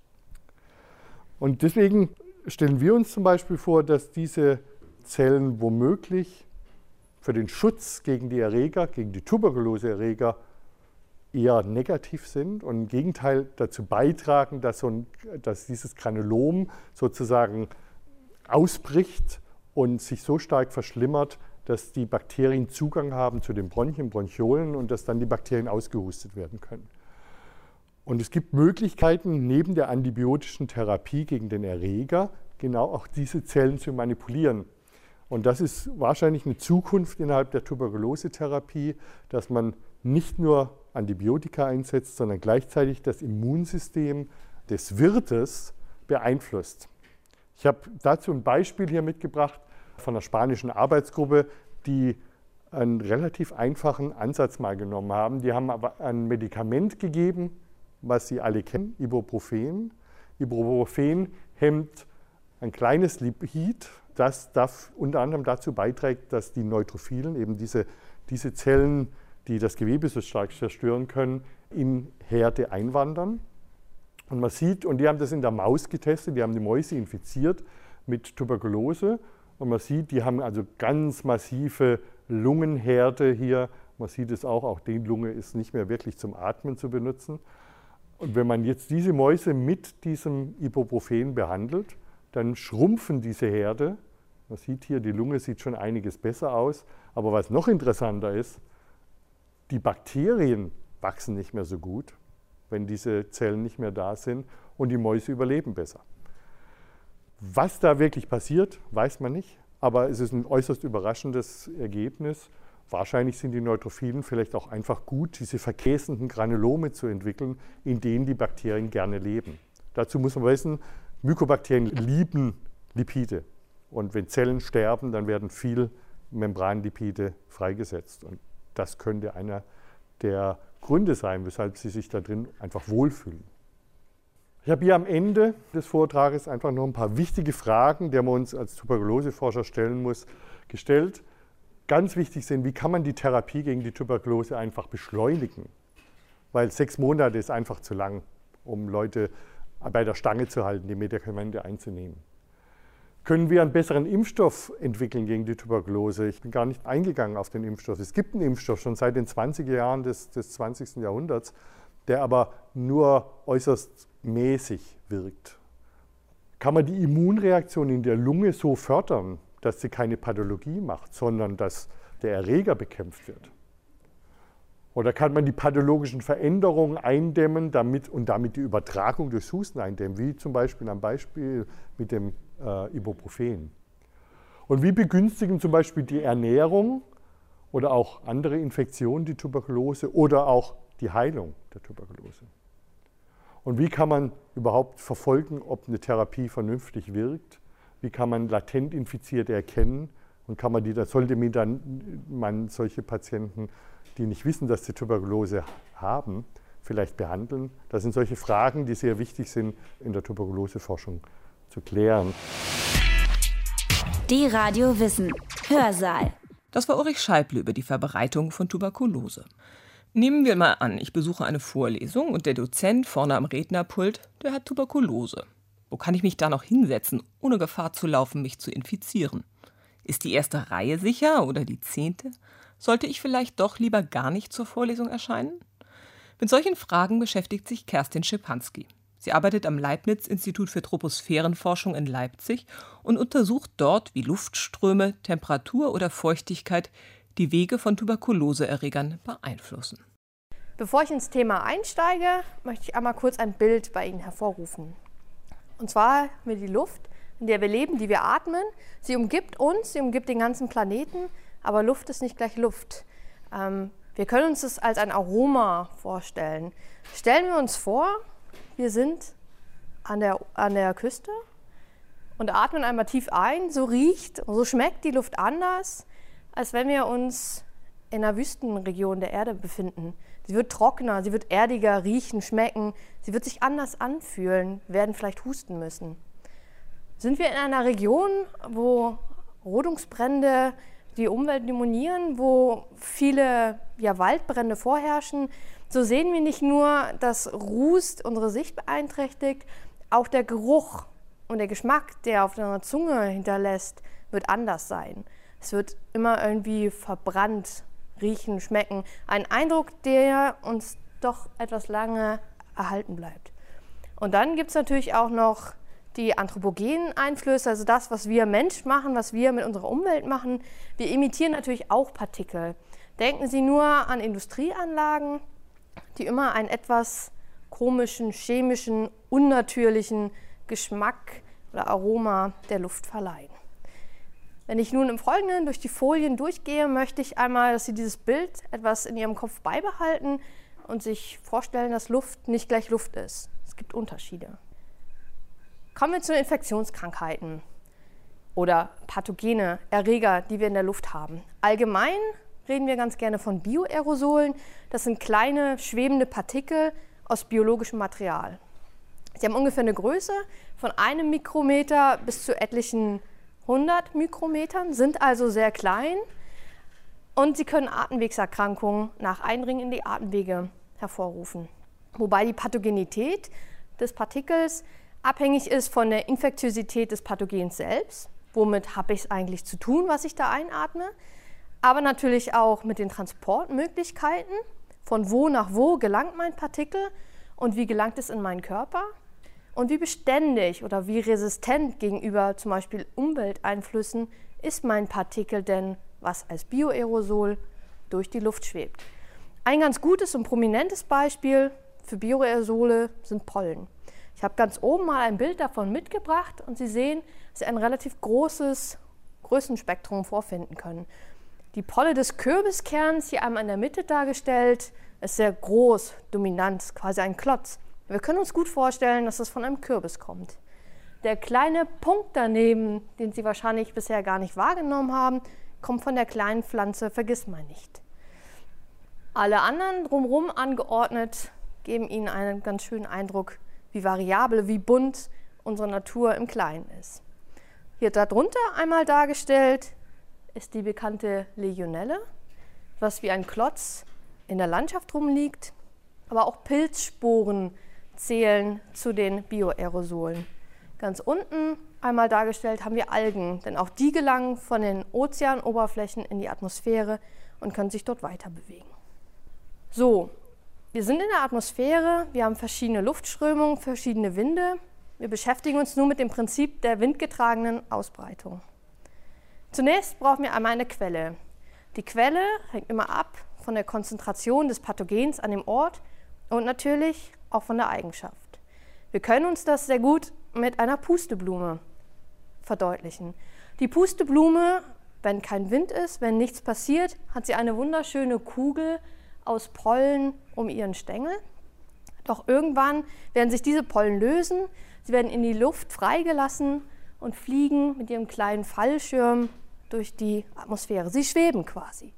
Und deswegen stellen wir uns zum Beispiel vor, dass diese Zellen womöglich für den Schutz gegen die Erreger, gegen die Tuberkuloseerreger eher negativ sind und im Gegenteil dazu beitragen, dass, so ein, dass dieses Granulom sozusagen ausbricht und sich so stark verschlimmert, dass die Bakterien Zugang haben zu den Bronchien, Bronchiolen und dass dann die Bakterien ausgehustet werden können. Und es gibt Möglichkeiten, neben der antibiotischen Therapie gegen den Erreger, genau auch diese Zellen zu manipulieren. Und das ist wahrscheinlich eine Zukunft innerhalb der Tuberkulosetherapie, dass man nicht nur Antibiotika einsetzt, sondern gleichzeitig das Immunsystem des Wirtes beeinflusst. Ich habe dazu ein Beispiel hier mitgebracht von einer spanischen Arbeitsgruppe, die einen relativ einfachen Ansatz mal genommen haben. Die haben aber ein Medikament gegeben, was Sie alle kennen, Ibuprofen. Ibuprofen hemmt ein kleines Lipid, das darf, unter anderem dazu beiträgt, dass die Neutrophilen, eben diese, diese Zellen, die das Gewebe so stark zerstören können, in Herde einwandern. Und man sieht, und die haben das in der Maus getestet, die haben die Mäuse infiziert mit Tuberkulose. Und man sieht, die haben also ganz massive Lungenherde hier. Man sieht es auch, auch die Lunge ist nicht mehr wirklich zum Atmen zu benutzen. Und wenn man jetzt diese Mäuse mit diesem Ibuprofen behandelt, dann schrumpfen diese Herde. Man sieht hier, die Lunge sieht schon einiges besser aus. Aber was noch interessanter ist, die Bakterien wachsen nicht mehr so gut, wenn diese Zellen nicht mehr da sind, und die Mäuse überleben besser. Was da wirklich passiert, weiß man nicht, aber es ist ein äußerst überraschendes Ergebnis. Wahrscheinlich sind die Neutrophilen vielleicht auch einfach gut, diese verkäsenden Granulome zu entwickeln, in denen die Bakterien gerne leben. Dazu muss man wissen, Mykobakterien lieben Lipide. Und wenn Zellen sterben, dann werden viel Membranlipide freigesetzt. Und das könnte einer der Gründe sein, weshalb sie sich da drin einfach wohlfühlen. Ich habe hier am Ende des Vortrages einfach noch ein paar wichtige Fragen, die man uns als Tuberkuloseforscher stellen muss, gestellt. Ganz wichtig sind, wie kann man die Therapie gegen die Tuberkulose einfach beschleunigen? Weil sechs Monate ist einfach zu lang, um Leute bei der Stange zu halten, die Medikamente einzunehmen. Können wir einen besseren Impfstoff entwickeln gegen die Tuberkulose? Ich bin gar nicht eingegangen auf den Impfstoff. Es gibt einen Impfstoff schon seit den zwanziger Jahren des, des zwanzigsten Jahrhunderts, der aber nur äußerst mäßig wirkt. Kann man die Immunreaktion in der Lunge so fördern, dass sie keine Pathologie macht, sondern dass der Erreger bekämpft wird? Oder kann man die pathologischen Veränderungen eindämmen damit, und damit die Übertragung durchs Husten eindämmen, wie zum Beispiel am Beispiel mit dem äh, Ibuprofen? Und wie begünstigen zum Beispiel die Ernährung oder auch andere Infektionen die Tuberkulose oder auch die Heilung der Tuberkulose? Und wie kann man überhaupt verfolgen, ob eine Therapie vernünftig wirkt? Wie kann man latent Infizierte erkennen? Und kann man die, da sollte man dann man solche Patienten, die nicht wissen, dass sie Tuberkulose haben, vielleicht behandeln? Das sind solche Fragen, die sehr wichtig sind, in der Tuberkuloseforschung zu klären. Die Radio Wissen Hörsaal. Das war Ulrich Scheible über die Verbreitung von Tuberkulose. Nehmen wir mal an, ich besuche eine Vorlesung und der Dozent vorne am Rednerpult, der hat Tuberkulose. Wo kann ich mich da noch hinsetzen, ohne Gefahr zu laufen, mich zu infizieren? Ist die erste Reihe sicher oder die zehnte? Sollte ich vielleicht doch lieber gar nicht zur Vorlesung erscheinen? Mit solchen Fragen beschäftigt sich Kerstin Schipanski. Sie arbeitet am Leibniz-Institut für Troposphärenforschung in Leipzig und untersucht dort, wie Luftströme, Temperatur oder Feuchtigkeit die Wege von Tuberkuloseerregern beeinflussen. Bevor ich ins Thema einsteige, möchte ich einmal kurz ein Bild bei Ihnen hervorrufen. Und zwar mit die Luft, in der wir leben, die wir atmen. Sie umgibt uns, sie umgibt den ganzen Planeten, aber Luft ist nicht gleich Luft. Ähm, wir können uns das als ein Aroma vorstellen. Stellen wir uns vor, wir sind an der, an der Küste und atmen einmal tief ein. So riecht und so schmeckt die Luft anders, als wenn wir uns in einer Wüstenregion der Erde befinden. Sie wird trockener, sie wird erdiger riechen, schmecken, sie wird sich anders anfühlen, werden vielleicht husten müssen. Sind wir in einer Region, wo Rodungsbrände die Umwelt demonieren, wo viele ja, Waldbrände vorherrschen, so sehen wir nicht nur, dass Ruß unsere Sicht beeinträchtigt, auch der Geruch und der Geschmack, der auf der Zunge hinterlässt, wird anders sein. Es wird immer irgendwie verbrannt riechen, schmecken. Ein Eindruck, der uns doch etwas lange erhalten bleibt. Und dann gibt es natürlich auch noch die anthropogenen Einflüsse, also das, was wir Mensch machen, was wir mit unserer Umwelt machen. Wir emittieren natürlich auch Partikel. Denken Sie nur an Industrieanlagen, die immer einen etwas komischen, chemischen, unnatürlichen Geschmack oder Aroma der Luft verleihen. Wenn ich nun im Folgenden durch die Folien durchgehe, möchte ich einmal, dass Sie dieses Bild etwas in Ihrem Kopf beibehalten und sich vorstellen, dass Luft nicht gleich Luft ist. Es gibt Unterschiede. Kommen wir zu den Infektionskrankheiten oder pathogene Erreger, die wir in der Luft haben. Allgemein reden wir ganz gerne von Bioaerosolen. Das sind kleine, schwebende Partikel aus biologischem Material. Sie haben ungefähr eine Größe von einem Mikrometer bis zu etlichen hundert Mikrometern, sind also sehr klein und sie können Atemwegserkrankungen nach Eindringen in die Atemwege hervorrufen. Wobei die Pathogenität des Partikels abhängig ist von der Infektiosität des Pathogens selbst. Womit habe ich es eigentlich zu tun, was ich da einatme? Aber natürlich auch mit den Transportmöglichkeiten. Von wo nach wo gelangt mein Partikel und wie gelangt es in meinen Körper? Und wie beständig oder wie resistent gegenüber zum Beispiel Umwelteinflüssen ist mein Partikel denn, was als Bioaerosol durch die Luft schwebt? Ein ganz gutes und prominentes Beispiel für Bioaerosole sind Pollen. Ich habe ganz oben mal ein Bild davon mitgebracht und Sie sehen, dass Sie ein relativ großes Größenspektrum vorfinden können. Die Polle des Kürbiskerns, hier einmal in der Mitte dargestellt, ist sehr groß, dominant, quasi ein Klotz. Wir können uns gut vorstellen, dass es von einem Kürbis kommt. Der kleine Punkt daneben, den Sie wahrscheinlich bisher gar nicht wahrgenommen haben, kommt von der kleinen Pflanze Vergissmeinnicht. Alle anderen drumherum angeordnet geben Ihnen einen ganz schönen Eindruck, wie variabel, wie bunt unsere Natur im Kleinen ist. Hier darunter einmal dargestellt ist die bekannte Legionelle, was wie ein Klotz in der Landschaft rumliegt. Aber auch Pilzsporen zählen zu den Bioaerosolen. Ganz unten einmal dargestellt haben wir Algen, denn auch die gelangen von den Ozeanoberflächen in die Atmosphäre und können sich dort weiter bewegen. So, wir sind in der Atmosphäre, wir haben verschiedene Luftströmungen, verschiedene Winde. Wir beschäftigen uns nun mit dem Prinzip der windgetragenen Ausbreitung. Zunächst brauchen wir einmal eine Quelle. Die Quelle hängt immer ab von der Konzentration des Pathogens an dem Ort und natürlich auch von der Eigenschaft. Wir können uns das sehr gut mit einer Pusteblume verdeutlichen. Die Pusteblume, wenn kein Wind ist, wenn nichts passiert, hat sie eine wunderschöne Kugel aus Pollen um ihren Stängel. Doch irgendwann werden sich diese Pollen lösen, sie werden in die Luft freigelassen und fliegen mit ihrem kleinen Fallschirm durch die Atmosphäre. Sie schweben quasi.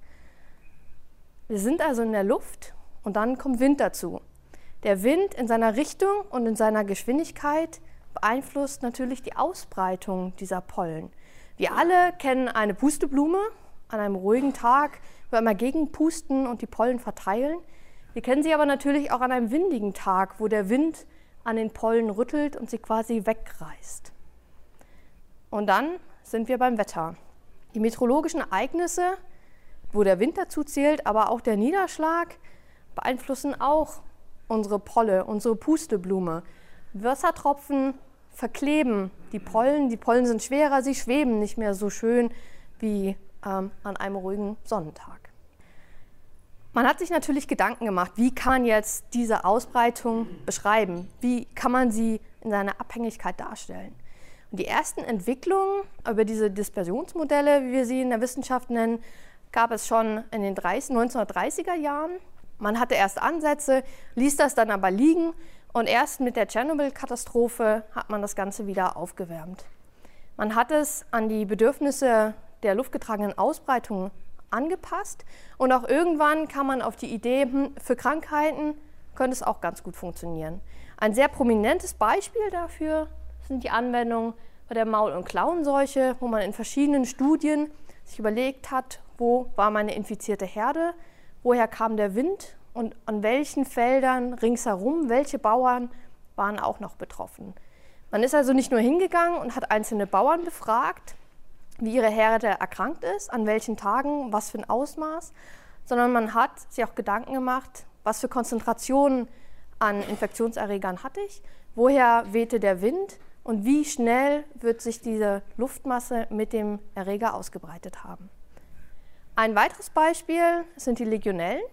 Wir sind also in der Luft und dann kommt Wind dazu. Der Wind in seiner Richtung und in seiner Geschwindigkeit beeinflusst natürlich die Ausbreitung dieser Pollen. Wir alle kennen eine Pusteblume. An einem ruhigen Tag wir immer gegenpusten und die Pollen verteilen. Wir kennen sie aber natürlich auch an einem windigen Tag, wo der Wind an den Pollen rüttelt und sie quasi wegreißt. Und dann sind wir beim Wetter. Die meteorologischen Ereignisse, wo der Wind dazu zählt, aber auch der Niederschlag, beeinflussen auch unsere Polle, unsere Pusteblume. Wassertropfen verkleben die Pollen. Die Pollen sind schwerer, sie schweben nicht mehr so schön wie ähm, an einem ruhigen Sonnentag. Man hat sich natürlich Gedanken gemacht, wie kann man jetzt diese Ausbreitung beschreiben? Wie kann man sie in seiner Abhängigkeit darstellen? Und die ersten Entwicklungen über diese Dispersionsmodelle, wie wir sie in der Wissenschaft nennen, gab es schon in den neunzehnhundertdreißiger Jahren. Man hatte erst Ansätze, ließ das dann aber liegen und erst mit der Tschernobyl-Katastrophe hat man das Ganze wieder aufgewärmt. Man hat es an die Bedürfnisse der luftgetragenen Ausbreitung angepasst und auch irgendwann kam man auf die Idee, hm, für Krankheiten könnte es auch ganz gut funktionieren. Ein sehr prominentes Beispiel dafür sind die Anwendungen bei der Maul- und Klauenseuche, wo man in verschiedenen Studien sich überlegt hat, wo war meine infizierte Herde, woher kam der Wind und an welchen Feldern ringsherum, welche Bauern waren auch noch betroffen. Man ist also nicht nur hingegangen und hat einzelne Bauern befragt, wie ihre Herde erkrankt ist, an welchen Tagen, was für ein Ausmaß, sondern man hat sich auch Gedanken gemacht, was für Konzentrationen an Infektionserregern hatte ich, woher wehte der Wind und wie schnell wird sich diese Luftmasse mit dem Erreger ausgebreitet haben. Ein weiteres Beispiel sind die Legionellen,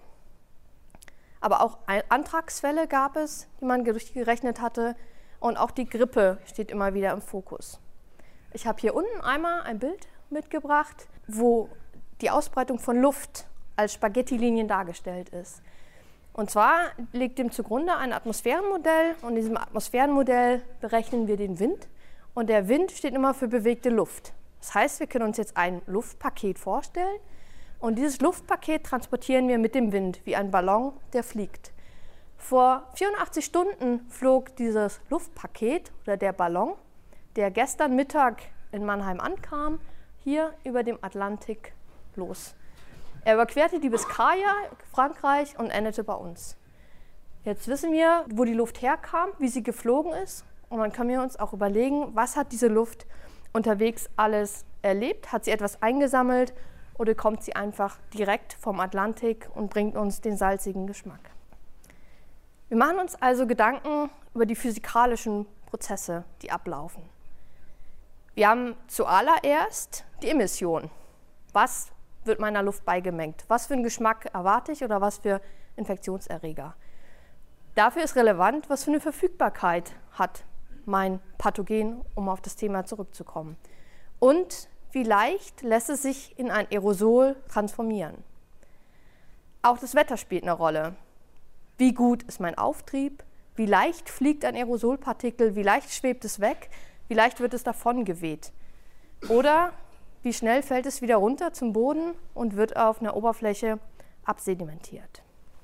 aber auch Anthraxfälle gab es, die man durchgerechnet hatte, und auch die Grippe steht immer wieder im Fokus. Ich habe hier unten einmal ein Bild mitgebracht, wo die Ausbreitung von Luft als Spaghetti-Linien dargestellt ist. Und zwar liegt dem zugrunde ein Atmosphärenmodell und in diesem Atmosphärenmodell berechnen wir den Wind und der Wind steht immer für bewegte Luft. Das heißt, wir können uns jetzt ein Luftpaket vorstellen und dieses Luftpaket transportieren wir mit dem Wind wie ein Ballon, der fliegt. Vor vierundachtzig Stunden flog dieses Luftpaket oder der Ballon, der gestern Mittag in Mannheim ankam, hier über dem Atlantik los. Er überquerte die Biskaya, Frankreich und endete bei uns. Jetzt wissen wir, wo die Luft herkam, wie sie geflogen ist. Und dann können wir uns auch überlegen, was hat diese Luft unterwegs alles erlebt? Hat sie etwas eingesammelt oder kommt sie einfach direkt vom Atlantik und bringt uns den salzigen Geschmack? Wir machen uns also Gedanken über die physikalischen Prozesse, die ablaufen. Wir haben zuallererst die Emission. Was wird meiner Luft beigemengt? Was für einen Geschmack erwarte ich oder was für Infektionserreger? Dafür ist relevant, was für eine Verfügbarkeit hat mein Pathogen, um auf das Thema zurückzukommen. Und wie leicht lässt es sich in ein Aerosol transformieren? Auch das Wetter spielt eine Rolle. Wie gut ist mein Auftrieb? Wie leicht fliegt ein Aerosolpartikel? Wie leicht schwebt es weg? Wie leicht wird es davon geweht? Oder wie schnell fällt es wieder runter zum Boden und wird auf einer Oberfläche absedimentiert?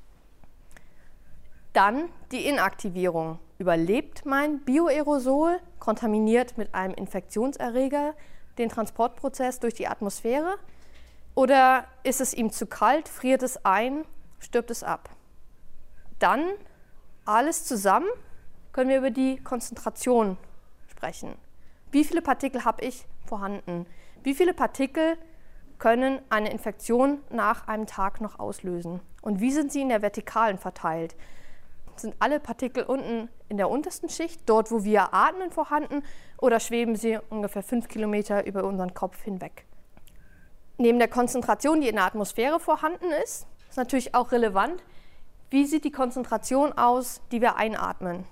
Dann die Inaktivierung. Überlebt mein Bioaerosol, kontaminiert mit einem Infektionserreger, den Transportprozess durch die Atmosphäre? Oder ist es ihm zu kalt, friert es ein, stirbt es ab? Dann, alles zusammen, können wir über die Konzentration sprechen. Wie viele Partikel habe ich vorhanden? Wie viele Partikel können eine Infektion nach einem Tag noch auslösen? Und wie sind sie in der Vertikalen verteilt? Sind alle Partikel unten in der untersten Schicht, dort wo wir atmen, vorhanden, oder schweben sie ungefähr fünf Kilometer über unseren Kopf hinweg? Neben der Konzentration, die in der Atmosphäre vorhanden ist, ist natürlich auch relevant, wie sieht die Konzentration aus, die wir einatmen?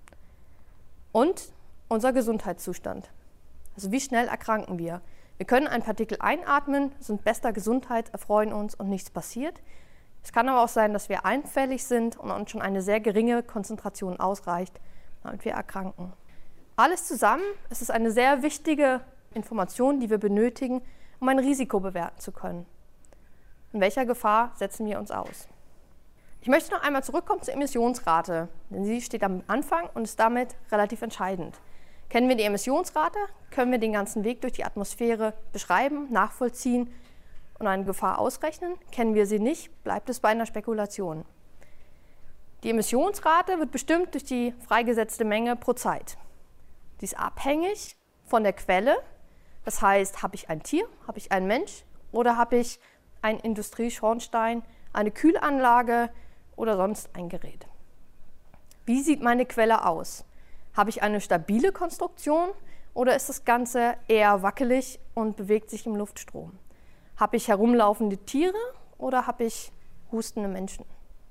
Und unser Gesundheitszustand. Also wie schnell erkranken wir? Wir können ein Partikel einatmen, sind bester Gesundheit, erfreuen uns und nichts passiert. Es kann aber auch sein, dass wir einfällig sind und uns schon eine sehr geringe Konzentration ausreicht, damit wir erkranken. Alles zusammen ist es eine sehr wichtige Information, die wir benötigen, um ein Risiko bewerten zu können. In welcher Gefahr setzen wir uns aus? Ich möchte noch einmal zurückkommen zur Emissionsrate, denn sie steht am Anfang und ist damit relativ entscheidend. Kennen wir die Emissionsrate, können wir den ganzen Weg durch die Atmosphäre beschreiben, nachvollziehen und eine Gefahr ausrechnen. Kennen wir sie nicht, bleibt es bei einer Spekulation. Die Emissionsrate wird bestimmt durch die freigesetzte Menge pro Zeit. Die ist abhängig von der Quelle, das heißt, habe ich ein Tier, habe ich einen Mensch oder habe ich einen Industrieschornstein, eine Kühlanlage oder sonst ein Gerät. Wie sieht meine Quelle aus? Habe ich eine stabile Konstruktion oder ist das Ganze eher wackelig und bewegt sich im Luftstrom? Habe ich herumlaufende Tiere oder habe ich hustende Menschen?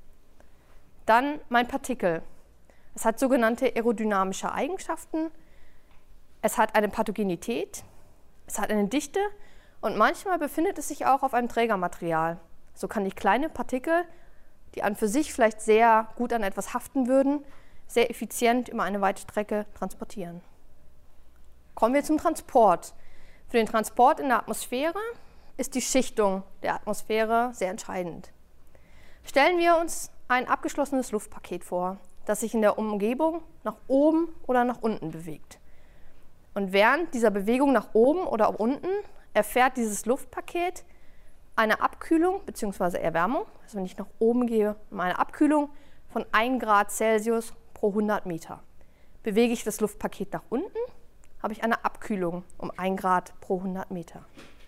Dann mein Partikel. Es hat sogenannte aerodynamische Eigenschaften, es hat eine Pathogenität, es hat eine Dichte und manchmal befindet es sich auch auf einem Trägermaterial. So kann ich kleine Partikel, die an für sich vielleicht sehr gut an etwas haften würden, sehr effizient über eine weite Strecke transportieren. Kommen wir zum Transport. Für den Transport in der Atmosphäre ist die Schichtung der Atmosphäre sehr entscheidend. Stellen wir uns ein abgeschlossenes Luftpaket vor, das sich in der Umgebung nach oben oder nach unten bewegt. Und während dieser Bewegung nach oben oder auch unten erfährt dieses Luftpaket eine Abkühlung bzw. Erwärmung, also wenn ich nach oben gehe, eine Abkühlung von ein Grad Celsius pro hundert Meter. Bewege ich das Luftpaket nach unten, habe ich eine Abkühlung um ein Grad pro hundert Meter.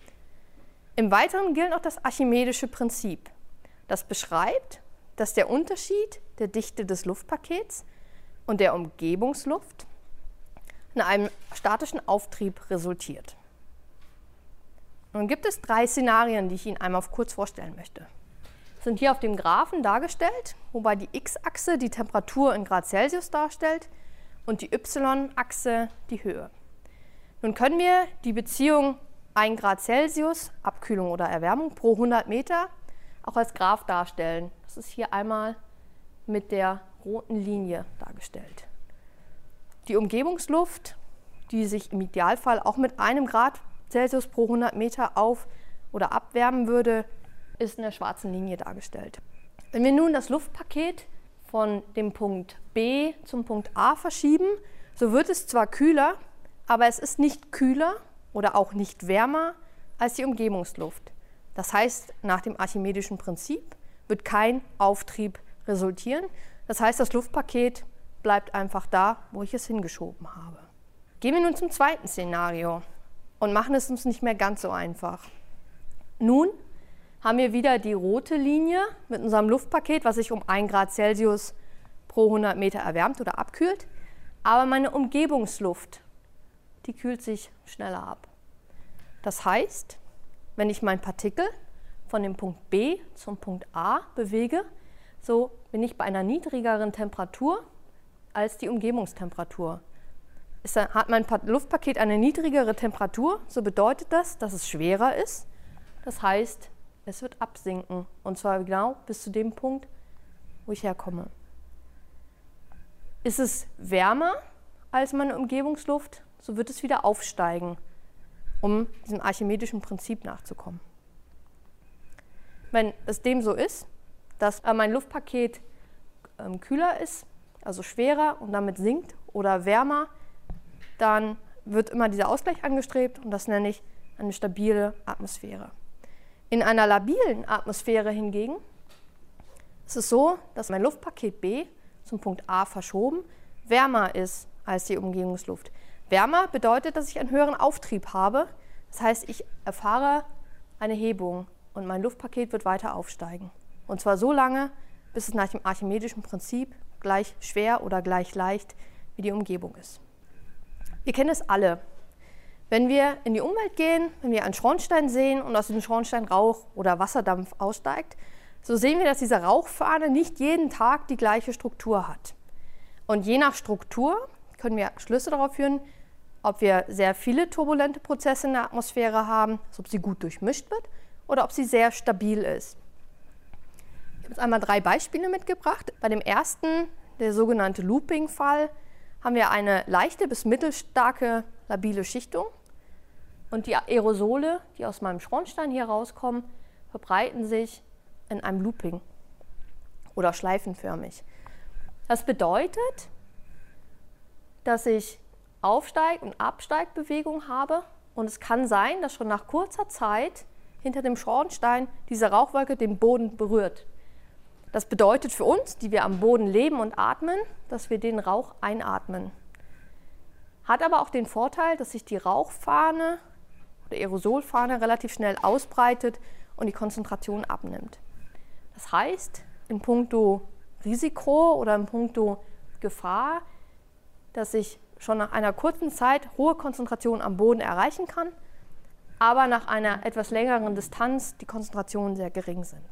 Im Weiteren gilt noch das archimedische Prinzip. Das beschreibt, dass der Unterschied der Dichte des Luftpakets und der Umgebungsluft in einem statischen Auftrieb resultiert. Nun gibt es drei Szenarien, die ich Ihnen einmal kurz vorstellen möchte. Sind hier auf dem Graphen dargestellt, wobei die X-Achse die Temperatur in Grad Celsius darstellt und die Y-Achse die Höhe. Nun können wir die Beziehung ein Grad Celsius, Abkühlung oder Erwärmung pro hundert Meter, auch als Graph darstellen. Das ist hier einmal mit der roten Linie dargestellt. Die Umgebungsluft, die sich im Idealfall auch mit einem Grad Celsius pro hundert Meter auf- oder abwärmen würde, ist in der schwarzen Linie dargestellt. Wenn wir nun das Luftpaket von dem Punkt B zum Punkt A verschieben, so wird es zwar kühler, aber es ist nicht kühler oder auch nicht wärmer als die Umgebungsluft. Das heißt, nach dem archimedischen Prinzip wird kein Auftrieb resultieren. Das heißt, das Luftpaket bleibt einfach da, wo ich es hingeschoben habe. Gehen wir nun zum zweiten Szenario und machen es uns nicht mehr ganz so einfach. Nun haben wir wieder die rote Linie mit unserem Luftpaket, was sich um ein Grad Celsius pro hundert Meter erwärmt oder abkühlt. Aber meine Umgebungsluft, die kühlt sich schneller ab. Das heißt, wenn ich mein Partikel von dem Punkt B zum Punkt A bewege, so bin ich bei einer niedrigeren Temperatur als die Umgebungstemperatur. Ist, hat mein Luftpaket eine niedrigere Temperatur, so bedeutet das, dass es schwerer ist. Das heißt, es wird absinken, und zwar genau bis zu dem Punkt, wo ich herkomme. Ist es wärmer als meine Umgebungsluft, so wird es wieder aufsteigen, um diesem archimedischen Prinzip nachzukommen. Wenn es dem so ist, dass mein Luftpaket ähm, kühler ist, also schwerer und damit sinkt, oder wärmer, dann wird immer dieser Ausgleich angestrebt, und das nenne ich eine stabile Atmosphäre. In einer labilen Atmosphäre hingegen ist es so, dass mein Luftpaket B zum Punkt A verschoben wärmer ist als die Umgebungsluft. Wärmer bedeutet, dass ich einen höheren Auftrieb habe. Das heißt, ich erfahre eine Hebung und mein Luftpaket wird weiter aufsteigen. Und zwar so lange, bis es nach dem archimedischen Prinzip gleich schwer oder gleich leicht wie die Umgebung ist. Wir kennen es alle. Wenn wir in die Umwelt gehen, wenn wir einen Schornstein sehen und aus dem Schornstein Rauch oder Wasserdampf aussteigt, so sehen wir, dass diese Rauchfahne nicht jeden Tag die gleiche Struktur hat. Und je nach Struktur können wir Schlüsse darauf führen, ob wir sehr viele turbulente Prozesse in der Atmosphäre haben, also ob sie gut durchmischt wird oder ob sie sehr stabil ist. Ich habe jetzt einmal drei Beispiele mitgebracht. Bei dem ersten, der sogenannte Looping-Fall, haben wir eine leichte bis mittelstarke labile Schichtung. Und die Aerosole, die aus meinem Schornstein hier rauskommen, verbreiten sich in einem Looping oder schleifenförmig. Das bedeutet, dass ich Aufsteig- und Absteigbewegung habe. Und es kann sein, dass schon nach kurzer Zeit hinter dem Schornstein diese Rauchwolke den Boden berührt. Das bedeutet für uns, die wir am Boden leben und atmen, dass wir den Rauch einatmen. Hat aber auch den Vorteil, dass sich die Rauchfahne oder Aerosolfahne relativ schnell ausbreitet und die Konzentration abnimmt. Das heißt, in puncto Risiko oder in puncto Gefahr, dass ich schon nach einer kurzen Zeit hohe Konzentrationen am Boden erreichen kann, aber nach einer etwas längeren Distanz die Konzentrationen sehr gering sind.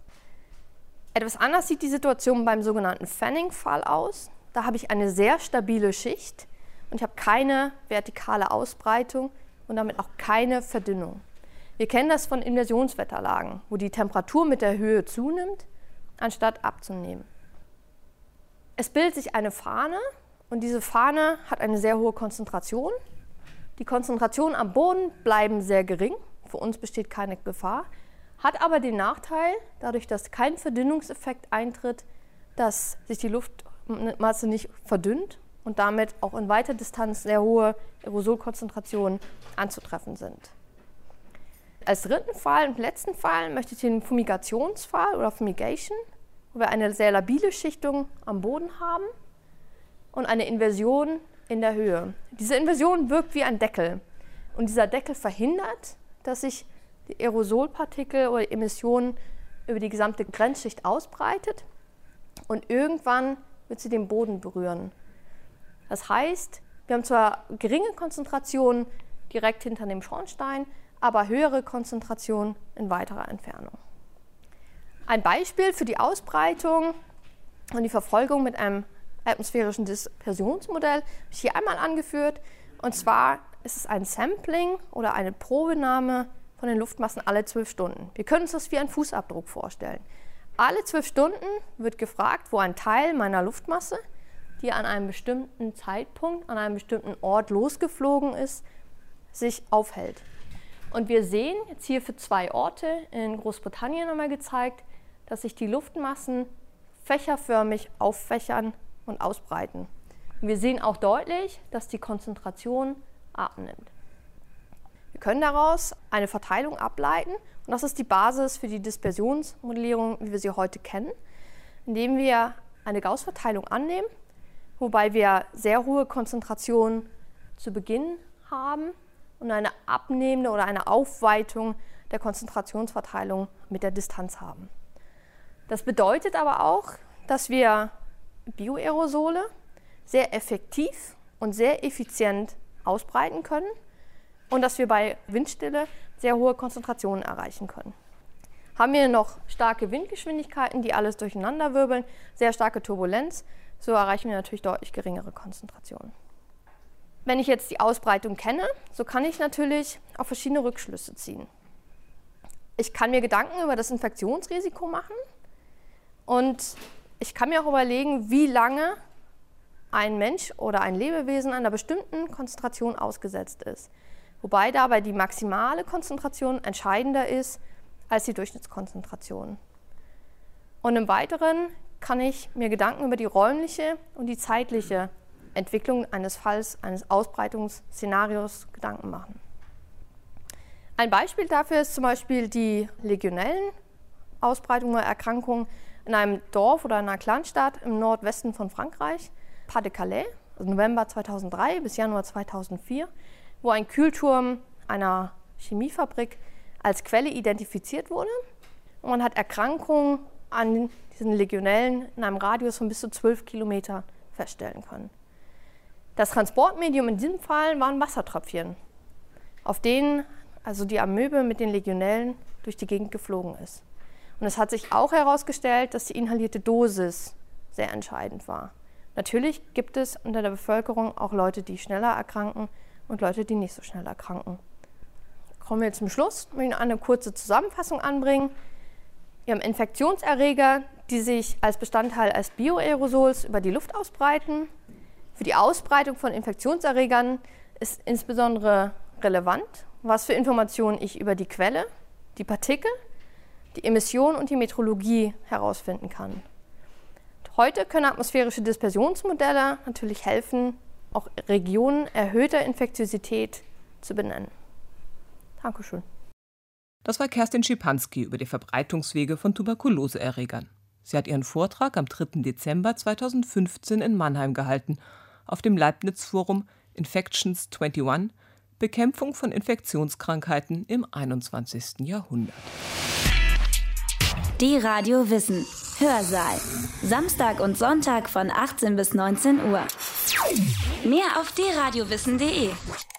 Etwas anders sieht die Situation beim sogenannten Fanning-Fall aus. Da habe ich eine sehr stabile Schicht und ich habe keine vertikale Ausbreitung und damit auch keine Verdünnung. Wir kennen das von Inversionswetterlagen, wo die Temperatur mit der Höhe zunimmt, anstatt abzunehmen. Es bildet sich eine Fahne und diese Fahne hat eine sehr hohe Konzentration. Die Konzentrationen am Boden bleiben sehr gering, für uns besteht keine Gefahr, hat aber den Nachteil, dadurch, dass kein Verdünnungseffekt eintritt, dass sich die Luftmasse nicht verdünnt und damit auch in weiter Distanz sehr hohe Aerosolkonzentrationen anzutreffen sind. Als dritten Fall und letzten Fall möchte ich den Fumigationsfall oder Fumigation, wo wir eine sehr labile Schichtung am Boden haben und eine Inversion in der Höhe. Diese Inversion wirkt wie ein Deckel und dieser Deckel verhindert, dass sich die Aerosolpartikel oder Emissionen über die gesamte Grenzschicht ausbreitet und irgendwann wird sie den Boden berühren. Das heißt, wir haben zwar geringe Konzentrationen direkt hinter dem Schornstein, aber höhere Konzentrationen in weiterer Entfernung. Ein Beispiel für die Ausbreitung und die Verfolgung mit einem atmosphärischen Dispersionsmodell habe ich hier einmal angeführt. Und zwar ist es ein Sampling oder eine Probenahme von den Luftmassen alle zwölf Stunden. Wir können uns das wie einen Fußabdruck vorstellen. Alle zwölf Stunden wird gefragt, wo ein Teil meiner Luftmasse, die an einem bestimmten Zeitpunkt, an einem bestimmten Ort losgeflogen ist, sich aufhält. Und wir sehen jetzt hier für zwei Orte in Großbritannien einmal gezeigt, dass sich die Luftmassen fächerförmig auffächern und ausbreiten. Und wir sehen auch deutlich, dass die Konzentration abnimmt. Wir können daraus eine Verteilung ableiten und das ist die Basis für die Dispersionsmodellierung, wie wir sie heute kennen, indem wir eine Gauß-Verteilung annehmen, wobei wir sehr hohe Konzentrationen zu Beginn haben und eine abnehmende oder eine Aufweitung der Konzentrationsverteilung mit der Distanz haben. Das bedeutet aber auch, dass wir Bioaerosole sehr effektiv und sehr effizient ausbreiten können und dass wir bei Windstille sehr hohe Konzentrationen erreichen können. Haben wir noch starke Windgeschwindigkeiten, die alles durcheinanderwirbeln, sehr starke Turbulenz, so erreichen wir natürlich deutlich geringere Konzentrationen. Wenn ich jetzt die Ausbreitung kenne, so kann ich natürlich auf verschiedene Rückschlüsse ziehen. Ich kann mir Gedanken über das Infektionsrisiko machen und ich kann mir auch überlegen, wie lange ein Mensch oder ein Lebewesen einer bestimmten Konzentration ausgesetzt ist. Wobei dabei die maximale Konzentration entscheidender ist als die Durchschnittskonzentration. Und im Weiteren kann ich mir Gedanken über die räumliche und die zeitliche Entwicklung eines Falls, eines Ausbreitungsszenarios Gedanken machen. Ein Beispiel dafür ist zum Beispiel die Legionellenausbreitung oder Erkrankung in einem Dorf oder einer Kleinstadt im Nordwesten von Frankreich, Pas-de-Calais, also November zweitausenddrei bis Januar zweitausendvier, wo ein Kühlturm einer Chemiefabrik als Quelle identifiziert wurde. Und man hat Erkrankungen an diesen Legionellen in einem Radius von bis zu zwölf Kilometer feststellen können. Das Transportmedium in diesem Fall waren Wassertröpfchen, auf denen also die Amöbe mit den Legionellen durch die Gegend geflogen ist. Und es hat sich auch herausgestellt, dass die inhalierte Dosis sehr entscheidend war. Natürlich gibt es unter der Bevölkerung auch Leute, die schneller erkranken und Leute, die nicht so schnell erkranken. Kommen wir zum Schluss. Ich möchte eine kurze Zusammenfassung anbringen. Wir haben Infektionserreger, die sich als Bestandteil als Bioaerosols über die Luft ausbreiten. Für die Ausbreitung von Infektionserregern ist insbesondere relevant, was für Informationen ich über die Quelle, die Partikel, die Emission und die Metrologie herausfinden kann. Heute können atmosphärische Dispersionsmodelle natürlich helfen, auch Regionen erhöhter Infektiosität zu benennen. Dankeschön. Das war Kerstin Schipanski über die Verbreitungswege von Tuberkuloseerregern. Sie hat ihren Vortrag am dritten Dezember zweitausendfünfzehn in Mannheim gehalten, auf dem Leibniz-Forum Infections einundzwanzig – Bekämpfung von Infektionskrankheiten im einundzwanzigsten Jahrhundert. Die Radio Wissen Hörsaal. Samstag und Sonntag von achtzehn bis neunzehn Uhr. Mehr auf d radio wissen punkt de.